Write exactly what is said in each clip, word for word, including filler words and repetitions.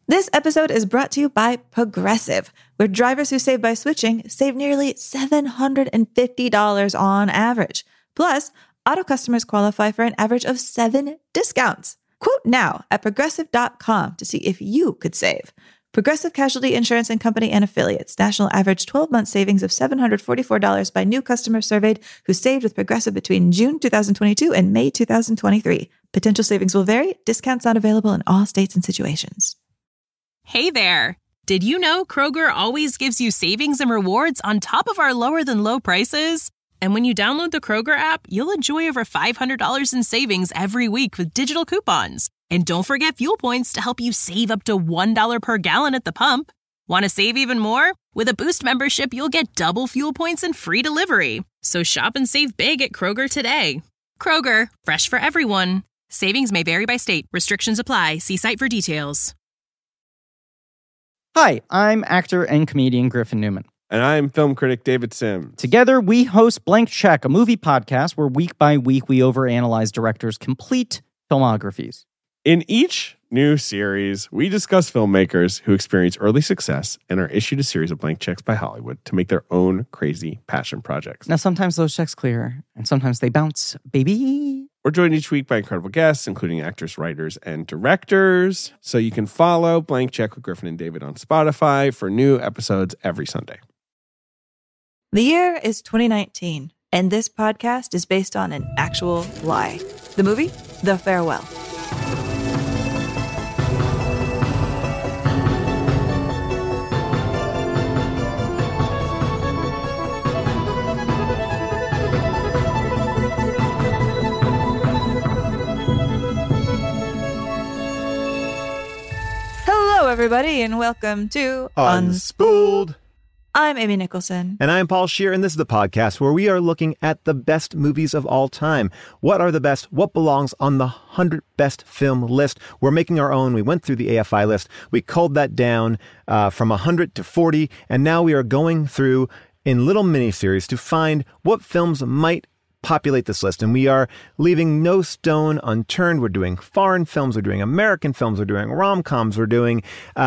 This episode is brought to you by Progressive, where drivers who save by switching save nearly seven hundred fifty dollars on average. Plus, auto customers qualify for an average of seven discounts. Quote now at progressive dot com to see if you could save. Progressive Casualty Insurance and Company and Affiliates. National average twelve-month savings of seven hundred forty-four dollars by new customers surveyed who saved with Progressive between June twenty twenty-two and May twenty twenty-three. Potential savings will vary. Discounts not available in all states and situations. Hey there! Did you know Kroger always gives you savings and rewards on top of our lower-than-low prices? And when you download the Kroger app, you'll enjoy over five hundred dollars in savings every week with digital coupons. And don't forget fuel points to help you save up to one dollar per gallon at the pump. Want to save even more? With a Boost membership, you'll get double fuel points and free delivery. So shop and save big at Kroger today. Kroger, fresh for everyone. Savings may vary by state. Restrictions apply. See site for details. Hi, I'm actor and comedian Griffin Newman. And I'm film critic David Sim. Together, we host Blank Check, a movie podcast where week by week we overanalyze directors' complete filmographies. In each new series, we discuss filmmakers who experience early success and are issued a series of blank checks by Hollywood to make their own crazy passion projects. Now, sometimes those checks clear, and sometimes they bounce, baby. We're joined each week by incredible guests, including actors, writers, and directors. So you can follow Blank Check with Griffin and David on Spotify for new episodes every Sunday. The year is twenty nineteen, and this podcast is based on an actual lie. The movie, The Farewell. Hello, everybody, and welcome to Unspooled. I'm Amy Nicholson. And I'm Paul Scheer, and this is the podcast where we are looking at the best movies of all time. What are the best? What belongs on the one hundred best film list? We're making our own. We went through the A F I list. We culled that down uh, from one hundred to forty, and now we are going through in little miniseries to find what films might populate this list. And we are leaving no stone unturned. We're doing foreign films. We're doing American films. We're doing rom-coms. We're doing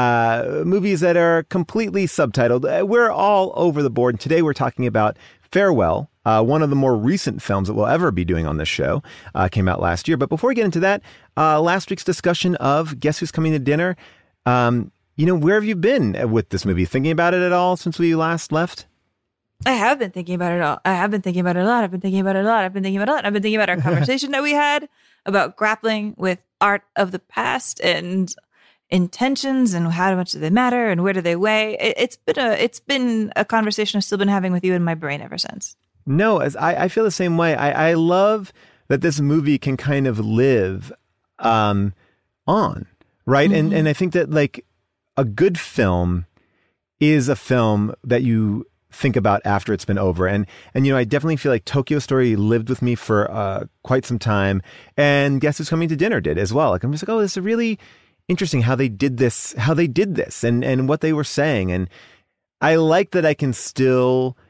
uh, movies that are completely subtitled. We're all over the board. Today we're talking about Farewell, uh, one of the more recent films that we'll ever be doing on this show. Uh, came out last year. But before we get into that, uh, last week's discussion of Guess Who's Coming to Dinner. Um, you know, where have you been with this movie? Thinking about it at all since we last left? I have been thinking about it all. I have been thinking about it a lot. I've been thinking about it a lot. I've been thinking about it a lot. I've been thinking about our conversation that we had about grappling with art of the past and intentions and how much do they matter and where do they weigh. It, it's been a it's been a conversation I've still been having with you in my brain ever since. No, as I, I feel the same way. I, I love that this movie can kind of live um, on, right? Mm-hmm. And and I think that like a good film is a film that you think about after it's been over. And, and, you know, I definitely feel like Tokyo Story lived with me for uh, quite some time. And Guess Who's Coming to Dinner did as well. Like, I'm just like, oh, this is really interesting how they did this, how they did this and, and what they were saying. And I like that I can still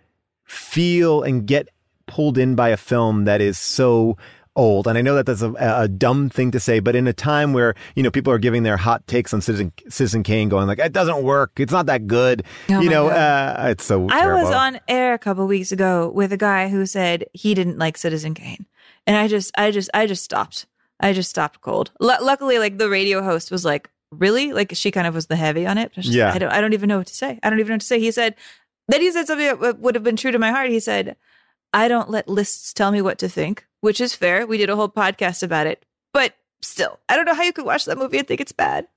feel and get pulled in by a film that is so old. And I know that that's a, a dumb thing to say, but in a time where, you know, people are giving their hot takes on Citizen, Citizen Kane going like, it doesn't work. It's not that good. Oh you know, uh, it's so I terrible. was on air a couple weeks ago with a guy who said he didn't like Citizen Kane. And I just, I just, I just stopped. I just stopped cold. L- luckily, like the radio host was like, really? Like she kind of was the heavy on it. Just, yeah. I don't, I don't even know what to say. I don't even know what to say. He said, then he said something that would have been true to my heart. He said, I don't let lists tell me what to think, which is fair. We did a whole podcast about it. But still, I don't know how you could watch that movie and think it's bad.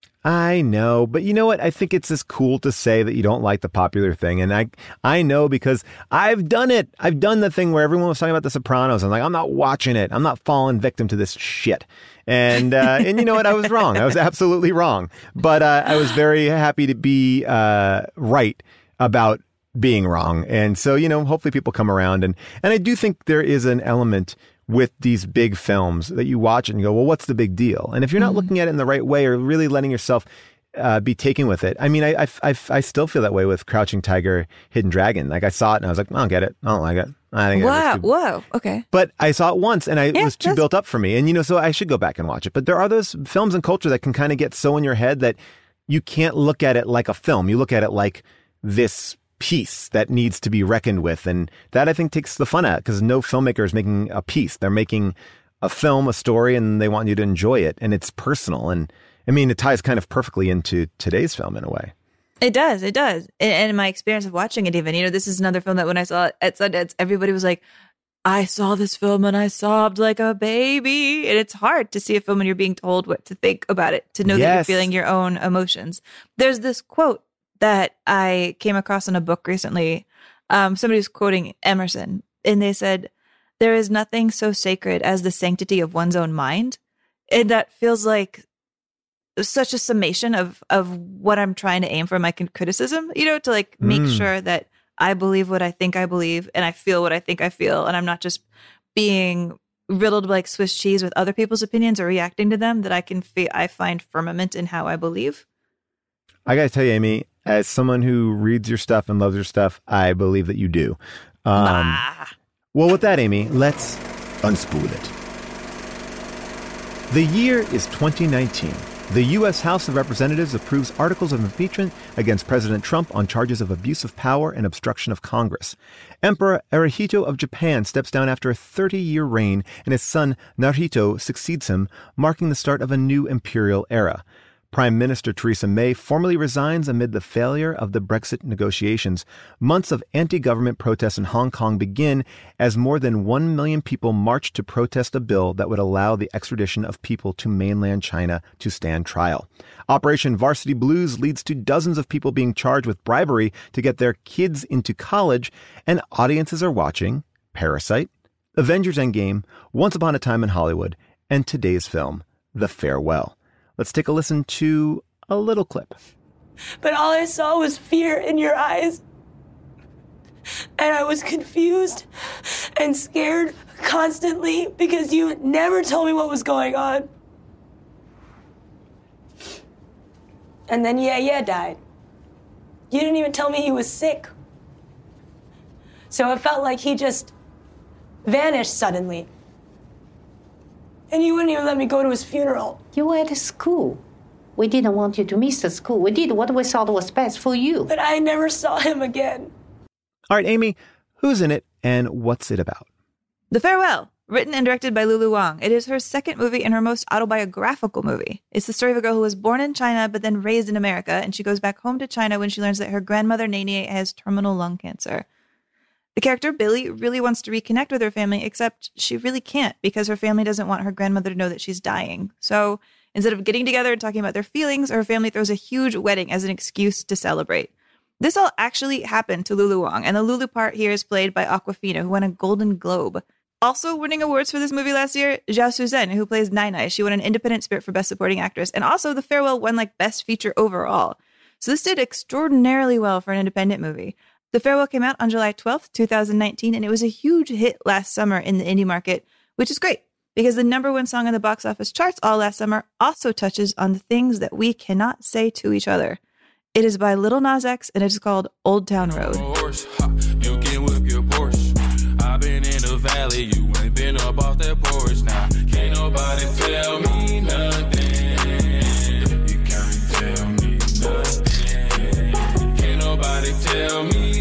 I know, but you know what? I think it's just cool to say that you don't like the popular thing. And I I know because I've done it. I've done the thing where everyone was talking about The Sopranos. I'm like, I'm not watching it. I'm not falling victim to this shit. And uh, and you know what? I was wrong. I was absolutely wrong. But uh, I was very happy to be uh, right about being wrong. And so, you know, hopefully people come around. And, and I do think there is an element with these big films that you watch and you go, well, what's the big deal? And if you're not mm-hmm. looking at it in the right way or really letting yourself uh, be taken with it. I mean, I, I, I, I still feel that way with Crouching Tiger, Hidden Dragon. Like I saw it and I was like, I don't get it. I don't like it. I think wow. it too... Whoa. Okay. But I saw it once and I, yeah, it was too that's... built up for me. And, you know, so I should go back and watch it. But there are those films and culture that can kind of get so in your head that you can't look at it like a film. You look at it like this piece that needs to be reckoned with. And that, I think, takes the fun out, because no filmmaker is making a piece. They're making a film, a story, and they want you to enjoy it. And it's personal. And I mean, it ties kind of perfectly into today's film in a way. It does. It does. And, and my experience of watching it, even, you know, this is another film that when I saw it at Sundance, everybody was like, I saw this film and I sobbed like a baby. And it's hard to see a film when you're being told what to think about it, to know Yes. that you're feeling your own emotions. There's this quote that I came across in a book recently. Um, somebody was quoting Emerson, and they said, there is nothing so sacred as the sanctity of one's own mind. And that feels like such a summation of of what I'm trying to aim for in my criticism, you know, to like make Mm. sure that I believe what I think I believe and I feel what I think I feel. And I'm not just being riddled like Swiss cheese with other people's opinions or reacting to them, that I can feel, I find firmament in how I believe. I got to tell you, Amy, as someone who reads your stuff and loves your stuff, I believe that you do. Um, Ah. Well, with that, Amy, let's unspool it. The year is twenty nineteen. The U S House of Representatives approves articles of impeachment against President Trump on charges of abuse of power and obstruction of Congress. Emperor Hirohito of Japan steps down after a thirty-year reign, and his son Naruhito succeeds him, marking the start of a new imperial era. Prime Minister Theresa May formally resigns amid the failure of the Brexit negotiations. Months of anti-government protests in Hong Kong begin as more than one million people march to protest a bill that would allow the extradition of people to mainland China to stand trial. Operation Varsity Blues leads to dozens of people being charged with bribery to get their kids into college, and audiences are watching Parasite, Avengers Endgame, Once Upon a Time in Hollywood, and today's film, The Farewell. Let's take a listen to a little clip. But all I saw was fear in your eyes. And I was confused and scared constantly because you never told me what was going on. And then Yeah Yeah died. You didn't even tell me he was sick. So it felt like he just vanished suddenly. And you wouldn't even let me go to his funeral. You were at school. We didn't want you to miss the school. We did what we thought was best for you. But I never saw him again. All right, Amy, who's in it and what's it about? The Farewell, written and directed by Lulu Wang. It is her second movie and her most autobiographical movie. It's the story of a girl who was born in China but then raised in America, and she goes back home to China when she learns that her grandmother, Nene, has terminal lung cancer. The character, Billy, really wants to reconnect with her family, except she really can't because her family doesn't want her grandmother to know that she's dying. So instead of getting together and talking about their feelings, her family throws a huge wedding as an excuse to celebrate. This all actually happened to Lulu Wang, and the Lulu part here is played by Awkwafina, who won a Golden Globe. Also winning awards for this movie last year, Zhao Suzhen, who plays Nai Nai. She won an Independent Spirit for Best Supporting Actress, and also The Farewell won like Best Feature overall. So this did extraordinarily well for an independent movie. The Farewell came out on July twelfth, twenty nineteen, and it was a huge hit last summer in the indie market, which is great because the number one song on the box office charts all last summer also touches on the things that we cannot say to each other. It is by Lil Nas X, and it is called Old Town Road. You can whip your Porsche. I've been in the valley, you ain't been up off that porch now. Can't nobody tell me nothing. You can't tell me nothing. Can't nobody tell me nothing.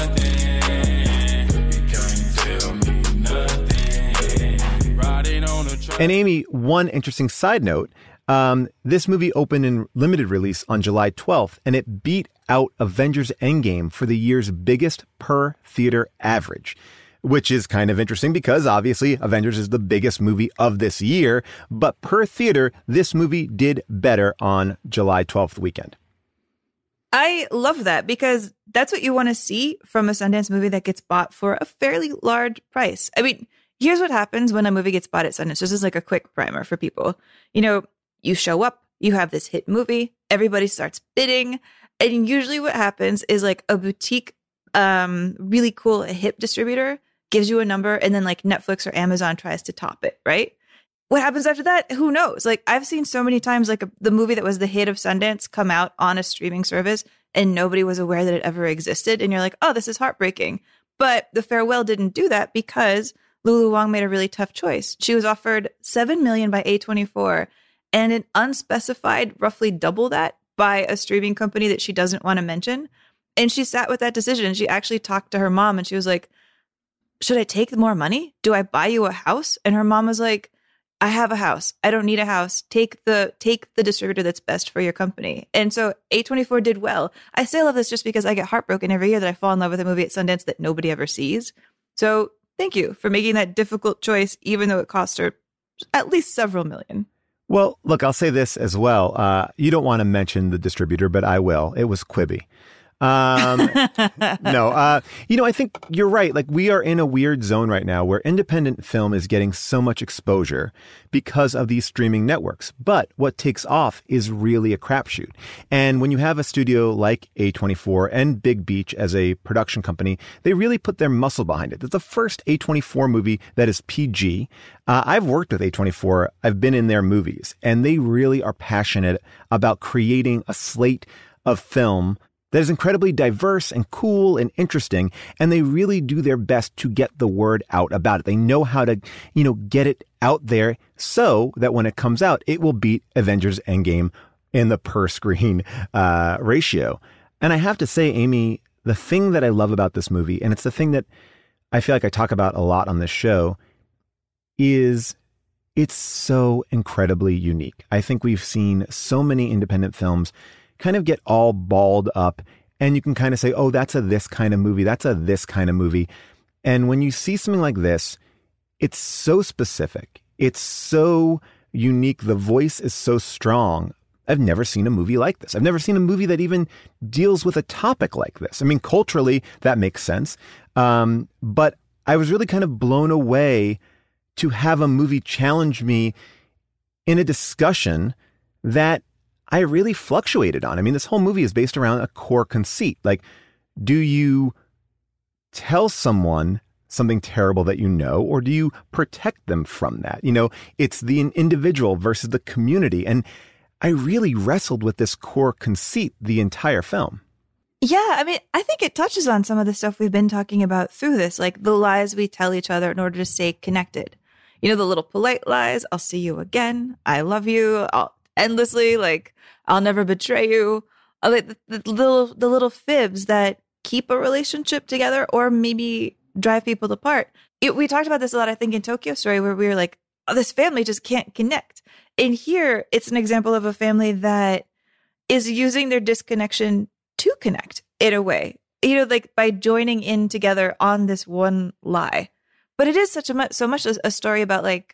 You can't tell me nothing. Riding on a truck. And Amy, one interesting side note, um, this movie opened in limited release on July twelfth, and it beat out Avengers Endgame for the year's biggest per theater average, which is kind of interesting because obviously Avengers is the biggest movie of this year, but per theater, this movie did better on July twelfth weekend. I love that because that's what you want to see from a Sundance movie that gets bought for a fairly large price. I mean, here's what happens when a movie gets bought at Sundance. This is like a quick primer for people. You know, you show up, you have this hit movie, everybody starts bidding, and usually what happens is like a boutique, um, really cool hip distributor gives you a number, and then like Netflix or Amazon tries to top it, right? What happens after that? Who knows? Like I've seen so many times like a, the movie that was the hit of Sundance come out on a streaming service and nobody was aware that it ever existed. And you're like, oh, this is heartbreaking. But The Farewell didn't do that because Lulu Wang made a really tough choice. She was offered seven million dollars by A twenty-four and an unspecified, roughly double that by a streaming company that she doesn't want to mention. And she sat with that decision. She actually talked to her mom and she was like, should I take more money? Do I buy you a house? And her mom was like, I have a house. I don't need a house. Take the take the distributor that's best for your company. And so A twenty-four did well. I say I love this just because I get heartbroken every year that I fall in love with a movie at Sundance that nobody ever sees. So thank you for making that difficult choice, even though it cost her at least several million. Well, look, I'll say this as well. Uh, you don't want to mention the distributor, but I will. It was Quibi. Um, no, uh, you know, I think you're right. Like, we are in a weird zone right now where independent film is getting so much exposure because of these streaming networks. But what takes off is really a crapshoot. And when you have a studio like A twenty-four and Big Beach as a production company, they really put their muscle behind it. It's the first A twenty-four movie that is P G. Uh, I've worked with A twenty-four. I've been in their movies, and they really are passionate about creating a slate of film that is incredibly diverse and cool and interesting, and they really do their best to get the word out about it. They know how to, you know, get it out there so that when it comes out, it will beat Avengers Endgame in the per screen uh, ratio. And I have to say, Amy, the thing that I love about this movie, and it's the thing that I feel like I talk about a lot on this show, is it's so incredibly unique. I think we've seen so many independent films kind of get all balled up, and you can kind of say, oh, that's a this kind of movie, that's a this kind of movie. And when you see something like this, it's so specific, it's so unique, the voice is so strong. I've never seen a movie like this. I've never seen a movie that even deals with a topic like this. I mean, culturally, that makes sense. Um, but I was really kind of blown away to have a movie challenge me in a discussion that I really fluctuated on. I mean, this whole movie is based around a core conceit. Like, do you tell someone something terrible that you know, or do you protect them from that? You know, it's the individual versus the community. And I really wrestled with this core conceit the entire film. Yeah, I mean, I think it touches on some of the stuff we've been talking about through this, like the lies we tell each other in order to stay connected. You know, the little polite lies, I'll see you again, I love you, I'll endlessly, like, I'll never betray you. Like the, the little the little fibs that keep a relationship together or maybe drive people apart. It, we talked about this a lot, I think, in Tokyo Story, where we were like, oh, this family just can't connect. And here, it's an example of a family that is using their disconnection to connect in a way, you know, like by joining in together on this one lie. But it is such a much, so much a story about like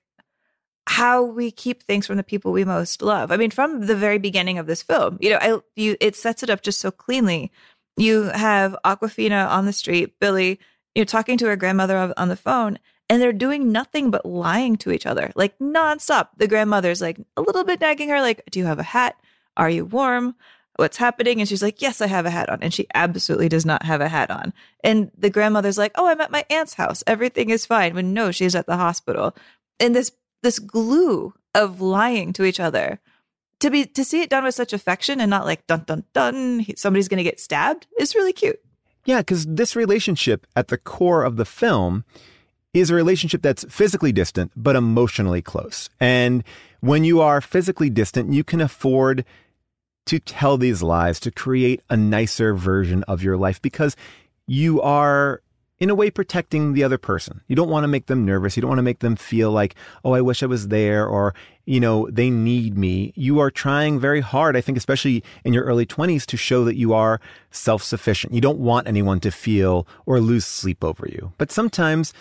how we keep things from the people we most love. I mean, from the very beginning of this film, you know, I, you, it sets it up just so cleanly. You have Awkwafina on the street, Billy, you know, talking to her grandmother on the phone, and they're doing nothing but lying to each other, like nonstop. The grandmother's like a little bit nagging her, like, do you have a hat? Are you warm? What's happening? And she's like, yes, I have a hat on. And she absolutely does not have a hat on. And the grandmother's like, oh, I'm at my aunt's house. Everything is fine. When no, she's at the hospital. And this this glue of lying to each other, to be to see it done with such affection and not like dun dun dun, somebody's going to get stabbed, is really cute. Yeah, because this relationship at the core of the film is a relationship that's physically distant but emotionally close. And when you are physically distant, you can afford to tell these lies to create a nicer version of your life because you are, in a way, protecting the other person. You don't want to make them nervous. You don't want to make them feel like, oh, I wish I was there, or, you know, they need me. You are trying very hard, I think, especially in your early twenties, to show that you are self-sufficient. You don't want anyone to feel or lose sleep over you. But sometimes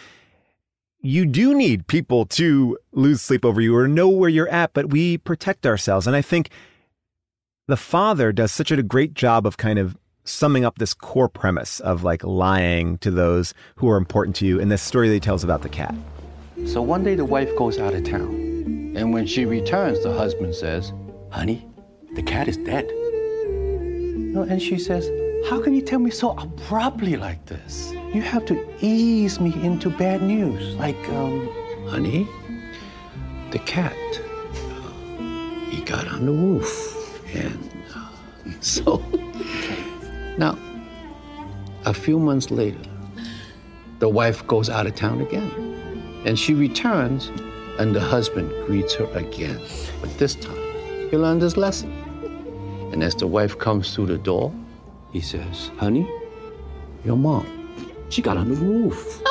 you do need people to lose sleep over you or know where you're at, but we protect ourselves. And I think the father does such a great job of kind of summing up this core premise of like lying to those who are important to you in this story that he tells about the cat. So one day the wife goes out of town, and when she returns, the husband says, honey, the cat is dead. No, and she says, how can you tell me so abruptly like this? You have to ease me into bad news. Like, um, honey, the cat, uh, he got on the roof, and uh, so... Now, a few months later, the wife goes out of town again, and she returns, and the husband greets her again. But this time, he learned his lesson. And as the wife comes through the door, he says, honey, your mom, she got a new roof.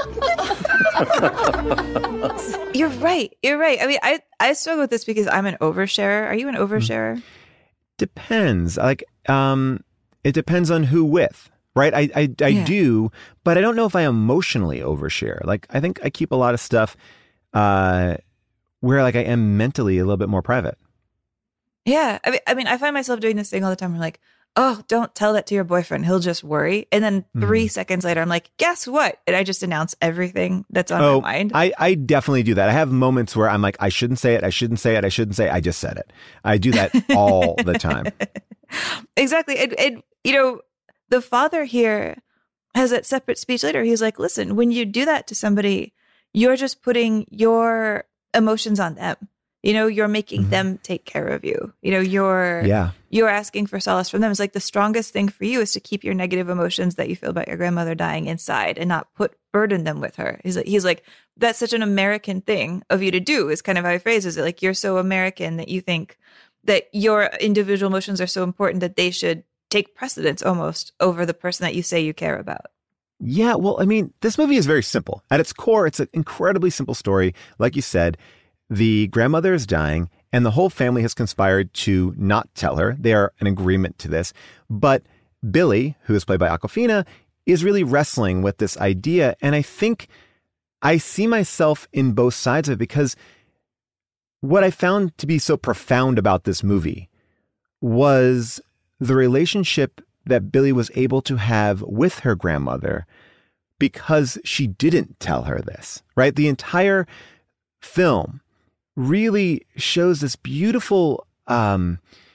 You're right. You're right. I mean, I, I struggle with this because I'm an oversharer. Are you an oversharer? Depends. Like, um, it depends on who with, right? I, I, I Yeah. do, but I don't know if I emotionally overshare. Like, I think I keep a lot of stuff, uh, where like I am mentally a little bit more private. Yeah. I mean, I mean, I find myself doing this thing all the time. I'm like, oh, don't tell that to your boyfriend. He'll just worry. And then three Mhm. seconds later, I'm like, guess what? And I just announce everything that's on oh, my mind. I, I definitely do that. I have moments where I'm like, I shouldn't say it. I shouldn't say it. I shouldn't say it. I just said it. I do that all the time. Exactly. And, and, you know, the father here has that separate speech later. He's like, listen, when you do that to somebody, you're just putting your emotions on them. You know, you're making Mhm. them take care of you. You know, you're Yeah. you're asking for solace from them. It's like the strongest thing for you is to keep your negative emotions that you feel about your grandmother dying inside and not put burden them with her. He's like, he's like, that's such an American thing of you to do, is kind of how he phrases it. Like, you're so American that you think that your individual emotions are so important that they should take precedence almost over the person that you say you care about. Yeah. Well, I mean, this movie is very simple. At its core, it's an incredibly simple story. Like you said, the grandmother is dying and the whole family has conspired to not tell her. They are in agreement to this. But Billy, who is played by Awkwafina, is really wrestling with this idea. And I think I see myself in both sides of it, because what I found to be so profound about this movie was the relationship that Billy was able to have with her grandmother because she didn't tell her this, right? The entire film really shows this beautiful, um,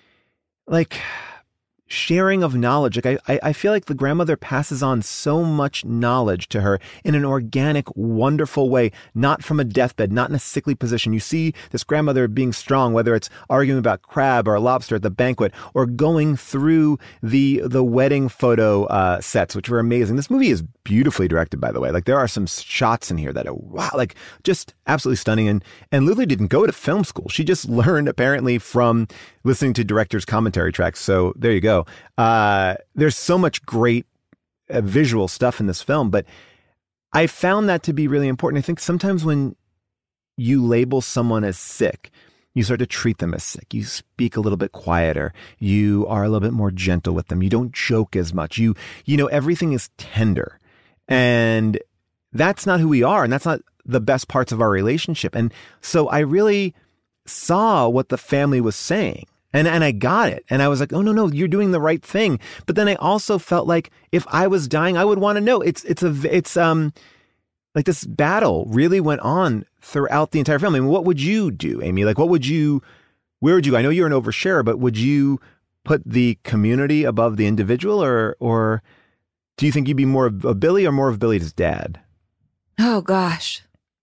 like sharing of knowledge. Like I, I feel like the grandmother passes on so much knowledge to her in an organic, wonderful way, not from a deathbed, not in a sickly position. You see this grandmother being strong, whether it's arguing about crab or lobster at the banquet, or going through the the wedding photo uh, sets, which were amazing. This movie is beautifully directed, by the way. Like, there are some shots in here that are wow, like just absolutely stunning. And and Lulu didn't go to film school; she just learned apparently from listening to directors' commentary tracks. So there you go. Uh, there's so much great uh, visual stuff in this film, but I found that to be really important. I think sometimes when you label someone as sick, you start to treat them as sick. You speak a little bit quieter. You are a little bit more gentle with them. You don't joke as much. You, you know, everything is tender, and that's not who we are. And that's not the best parts of our relationship. And so I really saw what the family was saying. And and I got it. And I was like, oh, no, no, you're doing the right thing. But then I also felt like if I was dying, I would want to know. It's it's a it's um like this battle really went on throughout the entire film. I mean, what would you do, Amy? Like, what would you, where would you, I know you're an oversharer, but would you put the community above the individual, or or do you think you'd be more of, of Billy or more of Billy's dad? Oh gosh.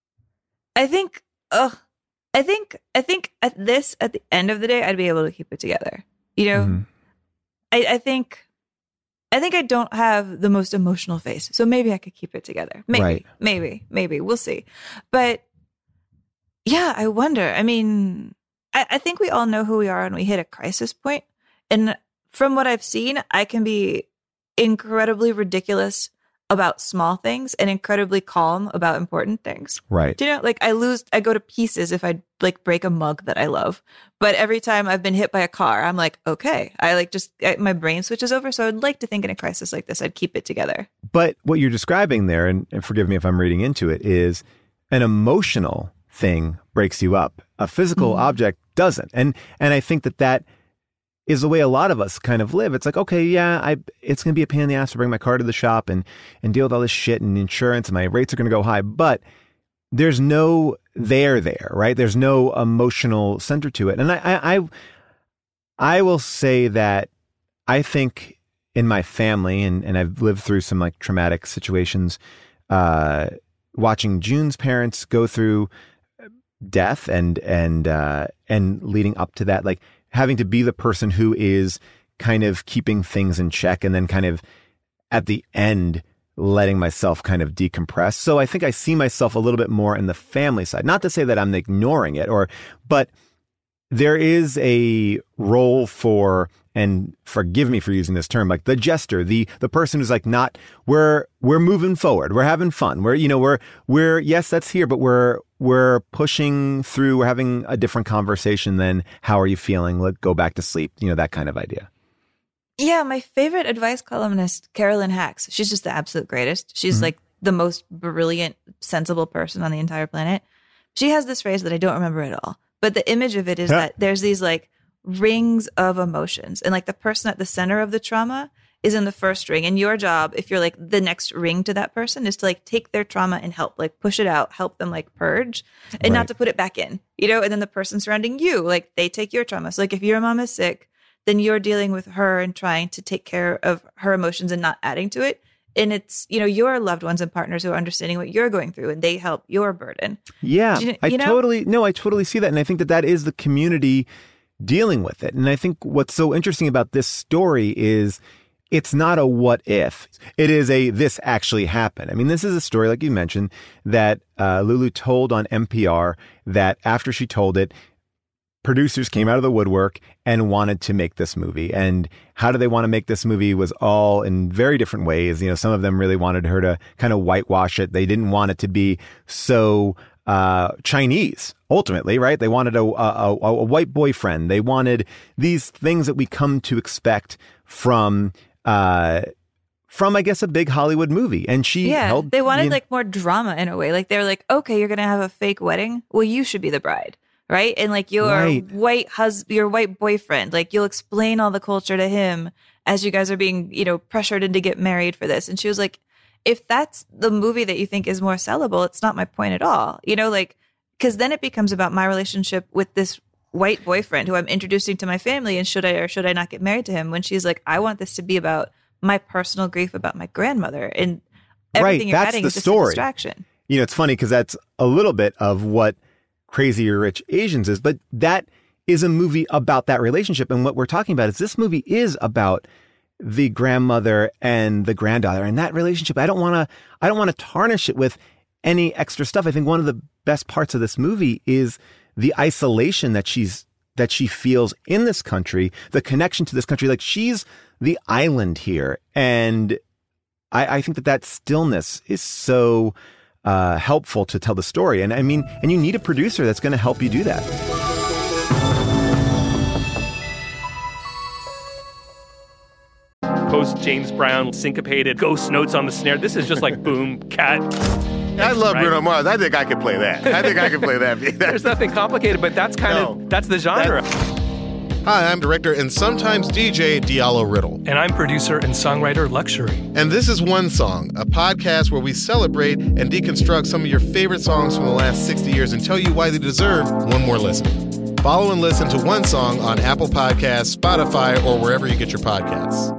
I think ugh. I think I think at this at the end of the day, I'd be able to keep it together. You know, Mm-hmm. I, I think I think I don't have the most emotional face, so maybe I could keep it together. Maybe, Right. maybe, maybe we'll see. But yeah, I wonder. I mean, I, I think we all know who we are when we hit a crisis point, and from what I've seen, I can be incredibly ridiculous about small things and incredibly calm about important things. Right. Do you know, like I lose, I go to pieces if I like break a mug that I love. But every time I've been hit by a car, I'm like, okay, I like just, I, my brain switches over. So I'd like to think in a crisis like this, I'd keep it together. But what you're describing there, and, and forgive me if I'm reading into it, is an emotional thing breaks you up. A physical Mm-hmm. object doesn't. And and I think that that is the way a lot of us kind of live. It's like, okay, yeah, I it's going to be a pain in the ass to bring my car to the shop and and deal with all this shit and insurance, and my rates are going to go high. But there's no there there, right? There's no emotional center to it. And I I I, I will say that I think in my family, and, and I've lived through some like traumatic situations, uh, watching June's parents go through death and and uh, and leading up to that, like having to be the person who is kind of keeping things in check, and then kind of at the end letting myself kind of decompress. So I think I see myself a little bit more in the family side. Not to say that I'm ignoring it, or but there is a role for and forgive me for using this term, like the jester, the the person who's like not, we're we're moving forward, we're having fun, we're you know we're we're yes that's here, but we're we're pushing through, we're having a different conversation than how are you feeling? Let go back to sleep, you know, that kind of idea. Yeah, my favorite advice columnist, Carolyn Hacks. She's just the absolute greatest. She's mm-hmm. like the most brilliant, sensible person on the entire planet. She has this phrase that I don't remember at all, but the image of it is that there's these like rings of emotions, and like the person at the center of the trauma is in the first ring, and your job, if you're like the next ring to that person, is to like take their trauma and help like push it out, help them like purge, and right. not to put it back in, you know. And then the person surrounding you, like they take your trauma. So like if your mom is sick, then you're dealing with her and trying to take care of her emotions and not adding to it. And it's, you know, your loved ones and partners who are understanding what you're going through, and they help your burden. Yeah, you, you I know? totally, no, I totally see that. And I think that that is the community dealing with it. And I think what's so interesting about this story is it's not a what if. It is a this actually happened. I mean, this is a story, like you mentioned, that uh, Lulu told on N P R, that after she told it, producers came out of the woodwork and wanted to make this movie. And how do they want to make this movie was all in very different ways. You know, some of them really wanted her to kind of whitewash it. They didn't want it to be so uh, Chinese, ultimately, right? They wanted a, a, a white boyfriend. They wanted these things that we come to expect from, uh, from, I guess, a big Hollywood movie. And she yeah, held, they wanted you know, like more drama in a way. Like they were like, okay, you're going to have a fake wedding. Well, you should be the bride. Right. And like your right. white husband, your white boyfriend, like you'll explain all the culture to him as you guys are being, you know, pressured into get married for this. And she was like, if that's the movie that you think is more sellable, it's not my point at all. You know, like, because then it becomes about my relationship with this white boyfriend who I'm introducing to my family. And should I or should I not get married to him? When she's like, I want this to be about my personal grief about my grandmother. And everything right. you're that's adding the is just story. a distraction. You know, it's funny because that's a little bit of what Crazy Rich Asians is, but that is a movie about that relationship. And what we're talking about is this movie is about the grandmother and the granddaughter and that relationship. I don't want to, I don't want to tarnish it with any extra stuff. I think one of the best parts of this movie is the isolation that she's, that she feels in this country, the connection to this country. Like she's the island here. And I, I think that that stillness is so Uh, helpful to tell the story. And I mean, and you need a producer that's going to help you do that. Post James Brown syncopated ghost notes on the snare. This is just like boom, cat. I love right? Bruno Mars. I think I could play that. I think I could play that. There's nothing complicated, but that's kind no, of, that's the genre. That, Hi, I'm director and sometimes D J Diallo Riddle. And I'm producer and songwriter Luxury. And this is One Song, a podcast where we celebrate and deconstruct some of your favorite songs from the last sixty years and tell you why they deserve one more listen. Follow and listen to One Song on Apple Podcasts, Spotify, or wherever you get your podcasts.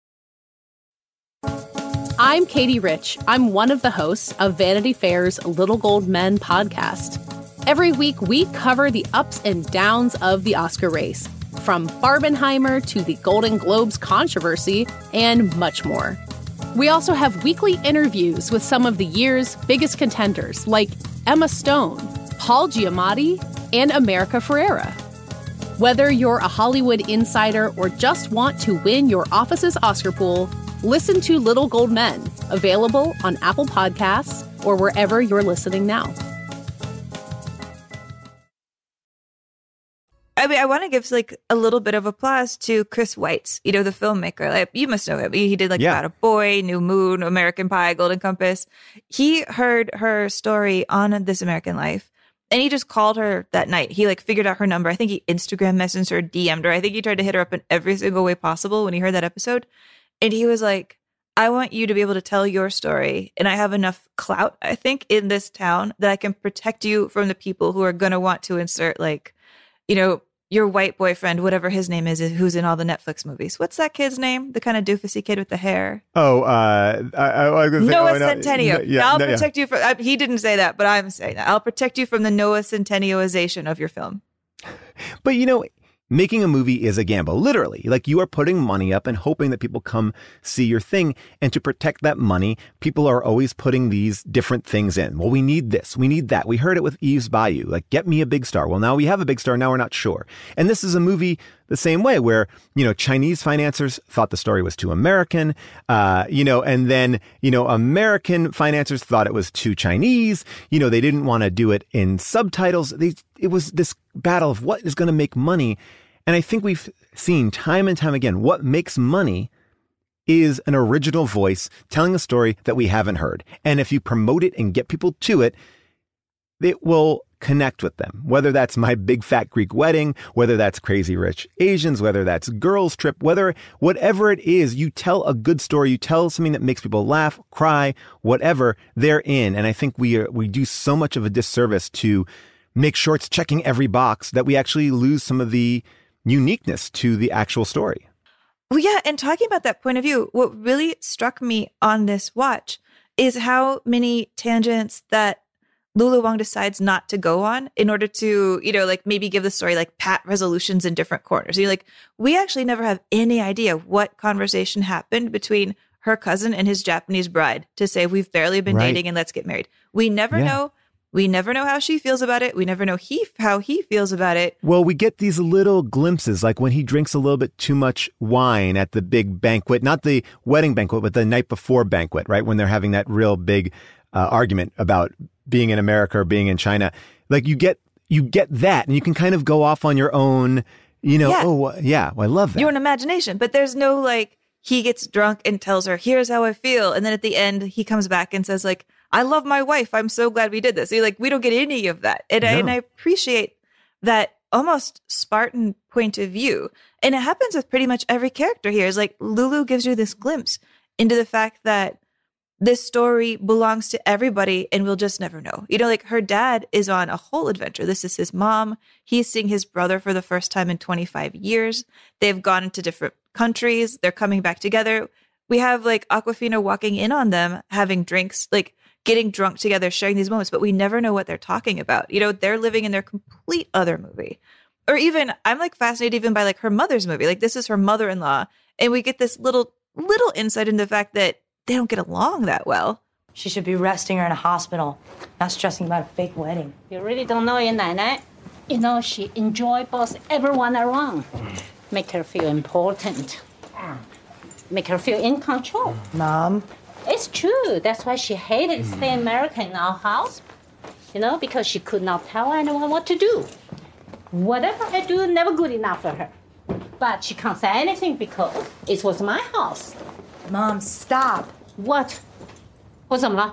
I'm Katie Rich. I'm one of the hosts of Vanity Fair's Little Gold Men podcast. Every week, we cover the ups and downs of the Oscar race, from Barbenheimer to the Golden Globes controversy, and much more. We also have weekly interviews with some of the year's biggest contenders, like Emma Stone, Paul Giamatti, and America Ferrera. Whether you're a Hollywood insider or just want to win your office's Oscar pool, listen to Little Gold Men, available on Apple Podcasts or wherever you're listening now. I mean, I want to give like a little bit of applause to Chris Weitz, you know, the filmmaker. Like you must know him. He did like yeah. About a Boy, New Moon, American Pie, Golden Compass. He heard her story on This American Life, and he just called her that night. He like figured out her number. I think he Instagram messaged her, D M'd her. I think he tried to hit her up in every single way possible when he heard that episode. And he was like, I want you to be able to tell your story. And I have enough clout, I think, in this town that I can protect you from the people who are going to want to insert like, you know, your white boyfriend, whatever his name is, who's in all the Netflix movies. What's that kid's name? The kind of doofusy kid with the hair. Oh, uh, I, I was going to say Noah oh, no, Centineo. No, yeah, I'll no, protect yeah. you from. Uh, he didn't say that, but I'm saying that. I'll protect you from the Noah Centineo-ization of your film. But you know, making a movie is a gamble, literally. Like you are putting money up and hoping that people come see your thing. And to protect that money, people are always putting these different things in. Well, we need this. We need that. We heard it with Eve's Bayou. Like, get me a big star. Well, now we have a big star. Now we're not sure. And this is a movie the same way where, you know, Chinese financiers thought the story was too American, uh, you know, and then, you know, American financiers thought it was too Chinese. You know, they didn't want to do it in subtitles. They, it was this battle of what is going to make money. And I think we've seen time and time again, what makes money is an original voice telling a story that we haven't heard. And if you promote it and get people to it, it will connect with them. Whether that's My Big Fat Greek Wedding, whether that's Crazy Rich Asians, whether that's Girls Trip, whether whatever it is, you tell a good story, you tell something that makes people laugh, cry, whatever, they're in. And I think we are, we do so much of a disservice to make sure it's checking every box that we actually lose some of the uniqueness to the actual story. Well, yeah. And talking about that point of view, what really struck me on this watch is how many tangents that Lulu Wang decides not to go on in order to, you know, like maybe give the story like pat resolutions in different corners. You're like, we actually never have any idea what conversation happened between her cousin and his Japanese bride to say, we've barely been Right. dating and let's get married. We never Yeah. know. We never know how she feels about it. We never know he how he feels about it. Well, we get these little glimpses, like when he drinks a little bit too much wine at the big banquet, not the wedding banquet, but the night before banquet, right? When they're having that real big uh, argument about being in America or being in China. Like you get, you get that and you can kind of go off on your own, you know, Yeah. oh, yeah, well, I love that. Your own imagination. But there's no like, he gets drunk and tells her, here's how I feel. And then at the end, he comes back and says like, I love my wife. I'm so glad we did this. You're like, we don't get any of that. And, I, No. and I appreciate that almost Spartan point of view. And it happens with pretty much every character here. It's like Lulu gives you this glimpse into the fact that this story belongs to everybody and we'll just never know. You know, like her dad is on a whole adventure. This is his mom. He's seeing his brother for the first time in twenty-five years. They've gone into different countries. They're coming back together. We have like Awkwafina walking in on them, having drinks, like getting drunk together, sharing these moments, but we never know what they're talking about. You know, they're living in their complete other movie. Or even, I'm like fascinated even by like her mother's movie. Like this is her mother-in-law. And we get this little, little insight into the fact that they don't get along that well. She should be resting her in a hospital, not stressing about a fake wedding. You really don't know your Nana. You know, she enjoy boss everyone around. Make her feel important. Make her feel in control. Mom. It's true. That's why she hated staying American in our house. You know, because she could not tell anyone what to do. Whatever I do, never good enough for her. But she can't say anything because it was my house. Mom, stop. What? 我怎么了?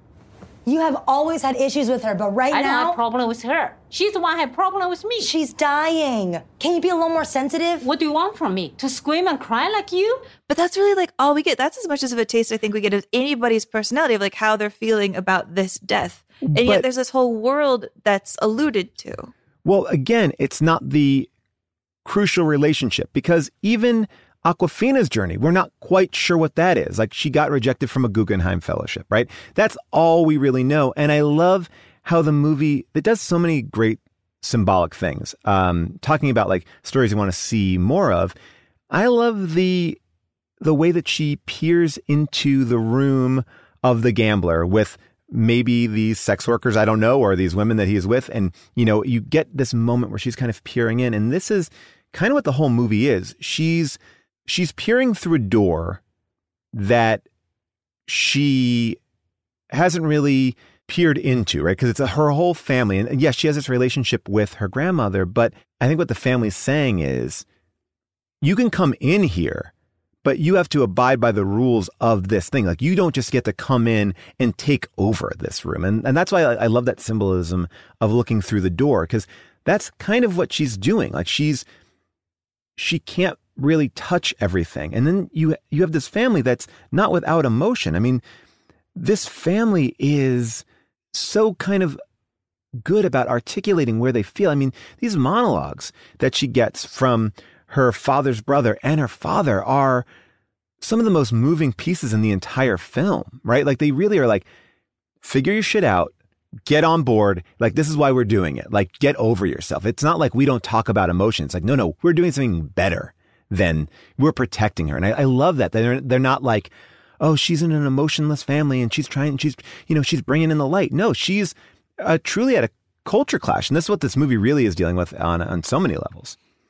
You have always had issues with her, but right I now... don't have a problem with her. She's the one who had a problem with me. She's dying. Can you be a little more sensitive? What do you want from me? To scream and cry like you? But that's really like all we get. That's as much as of a taste I think we get of anybody's personality of like how they're feeling about this death. And But- yet there's this whole world that's alluded to. Well, again, it's not the crucial relationship because even Awkwafina's journey, we're not quite sure what that is. Like she got rejected from a Guggenheim Fellowship, right? That's all we really know. And I love how the movie, it does so many great symbolic things. Um, talking about like stories you want to see more of. I love the the way that she peers into the room of the gambler with maybe these sex workers, I don't know, or these women that he is with. And, you know, you get this moment where she's kind of peering in. And this is kind of what the whole movie is. She's she's peering through a door that she hasn't really peered into, right? Because it's a, her whole family. And yes, she has this relationship with her grandmother. But I think what the family's saying is, you can come in here, but you have to abide by the rules of this thing. Like you don't just get to come in and take over this room. And and that's why I, I love that symbolism of looking through the door, because that's kind of what she's doing. Like she's, she can't really touch everything. And then you you have this family that's not without emotion. I mean, this family is so kind of good about articulating where they feel. I mean, these monologues that she gets from her father's brother and her father are some of the most moving pieces in the entire film, right? Like they really are like, figure your shit out, get on board. Like, this is why we're doing it. Like, get over yourself. It's not like we don't talk about emotions. Like, no, no, we're doing something better than we're protecting her. And I, I love that. They're, they're not like, oh, she's in an emotionless family and she's trying, she's, you know, she's bringing in the light. No, she's uh, truly at a culture clash. And this is what this movie really is dealing with on, on so many levels.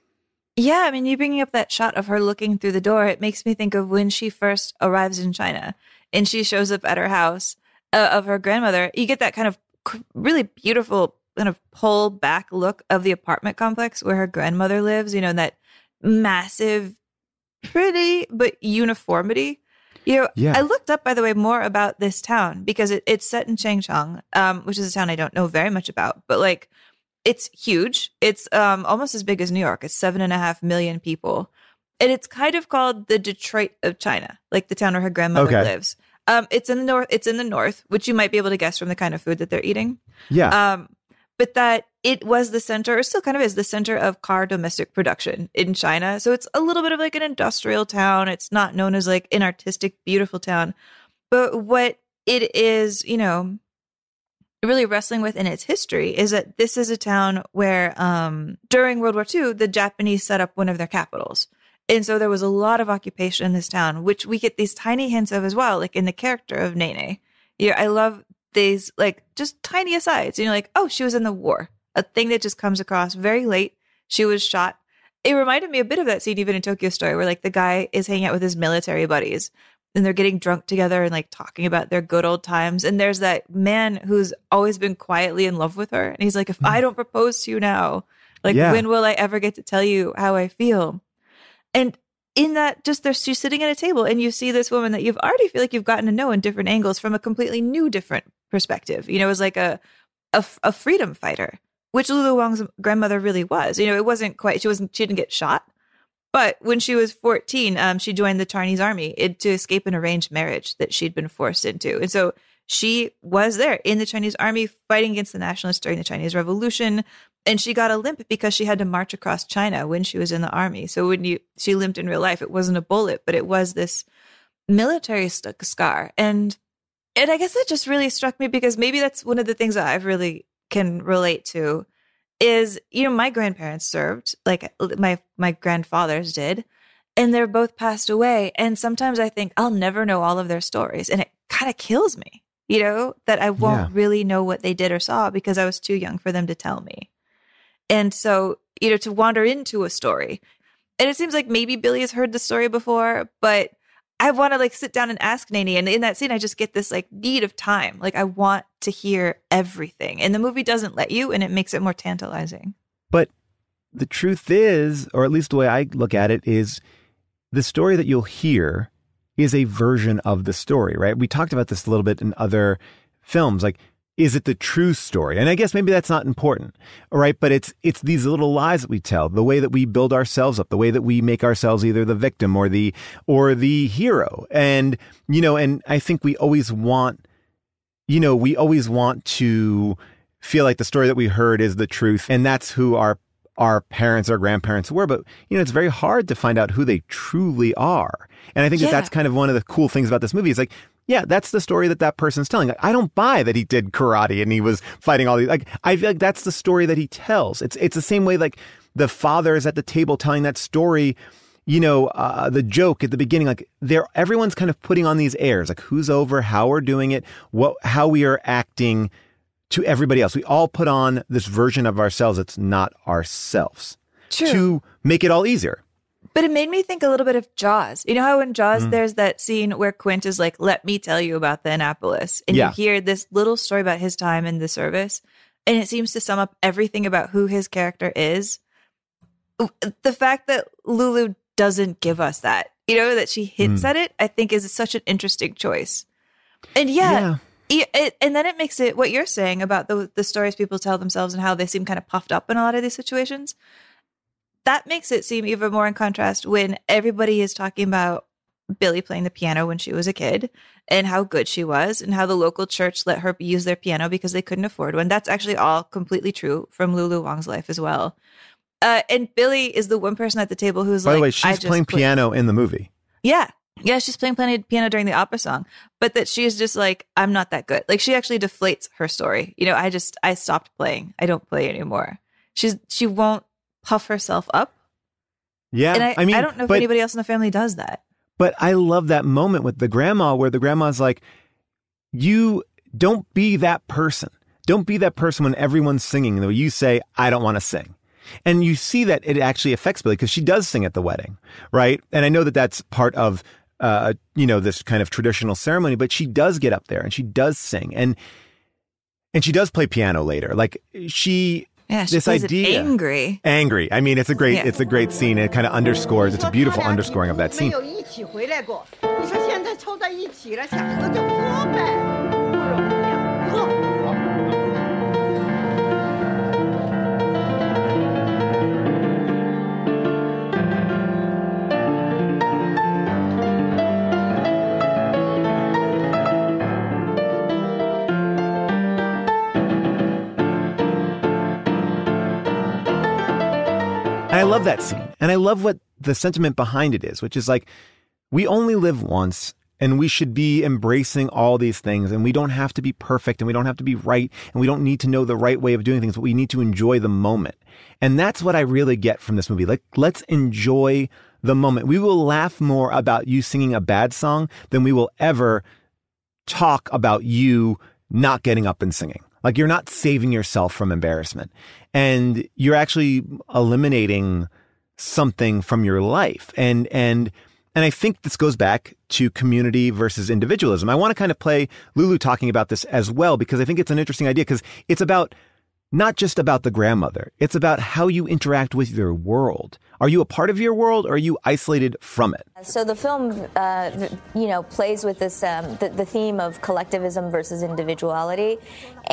Yeah, I mean, you bringing up that shot of her looking through the door, it makes me think of when she first arrives in China and she shows up at her house uh, of her grandmother. You get that kind of really beautiful kind of pull back look of the apartment complex where her grandmother lives, you know, that massive, pretty, but uniformity. You know, yeah. I looked up, by the way, more about this town because it, it's set in Changcheng, um, which is a town I don't know very much about, but like, it's huge. It's um, almost as big as New York. It's seven and a half million people. And it's kind of called the Detroit of China, like the town where her grandmother okay. lives. Um, it's in the north. It's in the north, which you might be able to guess from the kind of food that they're eating. Yeah. Um, but that it was the center, or still kind of is the center of car domestic production in China. So it's a little bit of like an industrial town. It's not known as like an artistic, beautiful town. But what it is, you know, really wrestling with in its history is that this is a town where um, during World War Two, the Japanese set up one of their capitals. And so there was a lot of occupation in this town, which we get these tiny hints of as well, like in the character of Nene. Yeah, I love these like just tiny asides. You know, like, oh, she was in the war, a thing that just comes across very late. She was shot. It reminded me a bit of that scene even in Tokyo Story where like the guy is hanging out with his military buddies. And they're getting drunk together and like talking about their good old times. And there's that man who's always been quietly in love with her. And he's like, if I don't propose to you now, like, yeah. when will I ever get to tell you how I feel? And in that, just there's, she's sitting at a table and you see this woman that you've already feel like you've gotten to know in different angles from a completely new, different perspective. You know, it was like a, a, a freedom fighter, which Lulu Wang's grandmother really was. You know, it wasn't quite, she wasn't, she didn't get shot. But when she was fourteen, um, she joined the Chinese army it, to escape an arranged marriage that she'd been forced into. And so she was there in the Chinese army fighting against the nationalists during the Chinese Revolution. And she got a limp because she had to march across China when she was in the army. So when you she limped in real life, it wasn't a bullet, but it was this military st- scar. And and I guess that just really struck me because maybe that's one of the things that I really can relate to. Is, you know, my grandparents served, like my my grandfathers did, and they're both passed away. And sometimes I think I'll never know all of their stories. And it kind of kills me, you know, that I won't yeah. really know what they did or saw because I was too young for them to tell me. And so, you know, to wander into a story. And it seems like maybe Billy has heard the story before, but I want to like sit down and ask Nene. And in that scene, I just get this like need of time. Like I want to hear everything. And the movie doesn't let you, and it makes it more tantalizing. But the truth is, or at least the way I look at it, is the story that you'll hear is a version of the story, right? We talked about this a little bit in other films. Like, is it the true story? And I guess maybe that's not important, right? But it's it's these little lies that we tell, the way that we build ourselves up, the way that we make ourselves either the victim or the or the hero. And, you know, and I think we always want, you know, we always want to feel like the story that we heard is the truth. And that's who our our parents or grandparents were. But, you know, it's very hard to find out who they truly are. And I think yeah. that that's kind of one of the cool things about this movie is like, yeah, that's the story that that person's telling. Like, I don't buy that he did karate and he was fighting all these. Like, I feel like that's the story that he tells. It's it's the same way like the father is at the table telling that story. You know, uh, the joke at the beginning, like they're everyone's kind of putting on these airs, like who's over, how we're doing it, what how we are acting to everybody else. We all put on this version of ourselves that's not ourselves True. to make it all easier. But it made me think a little bit of Jaws. You know how in Jaws, Mm. there's that scene where Quint is like, let me tell you about the Annapolis. And Yeah. you hear this little story about his time in the service. And it seems to sum up everything about who his character is. The fact that Lulu doesn't give us that, you know, that she hints Mm. at it, I think is such an interesting choice. And yeah, Yeah. It, it, and then it makes it what you're saying about the the stories people tell themselves and how they seem kind of puffed up in a lot of these situations. That makes it seem even more in contrast when everybody is talking about Billy playing the piano when she was a kid and how good she was and how the local church let her use their piano because they couldn't afford one. That's actually all completely true from Lulu Wang's life as well. Uh, and Billy is the one person at the table who's By like, the way, I she's just playing quit. piano in the movie. Yeah. Yeah, she's playing plenty piano during the opera song, but that she's just like, I'm not that good. Like she actually deflates her story. You know, I just, I stopped playing. I don't play anymore. She's, she won't puff herself up. Yeah. And I, I mean, I don't know if but, anybody else in the family does that. But I love that moment with the grandma where the grandma's like, you don't be that person. Don't be that person when everyone's singing. Though you say, I don't want to sing. And you see that it actually affects Billie because she does sing at the wedding, right? And I know that that's part of, uh, you know, this kind of traditional ceremony, but she does get up there and she does sing. And and she does play piano later. Like she... Yeah, she this plays idea, it angry. Angry. I mean, it's a great, Yeah. it's a great scene. It kind of underscores. It's a beautiful underscoring of that scene. 没有一起回来过，你说现在凑在一起了，想喝就喝呗，不容易啊，喝。 And I love that scene. And I love what the sentiment behind it is, which is like, we only live once and we should be embracing all these things. And we don't have to be perfect and we don't have to be right. And we don't need to know the right way of doing things, but we need to enjoy the moment. And that's what I really get from this movie. Like, let's enjoy the moment. We will laugh more about you singing a bad song than we will ever talk about you not getting up and singing. Like, you're not saving yourself from embarrassment. And you're actually eliminating something from your life. And and and I think this goes back to community versus individualism. I want to kind of play Lulu talking about this as well, because I think it's an interesting idea, because it's about not just about the grandmother. It's about how you interact with your world. Are you a part of your world, or are you isolated from it? So the film, uh, you know, plays with this um, the, the theme of collectivism versus individuality,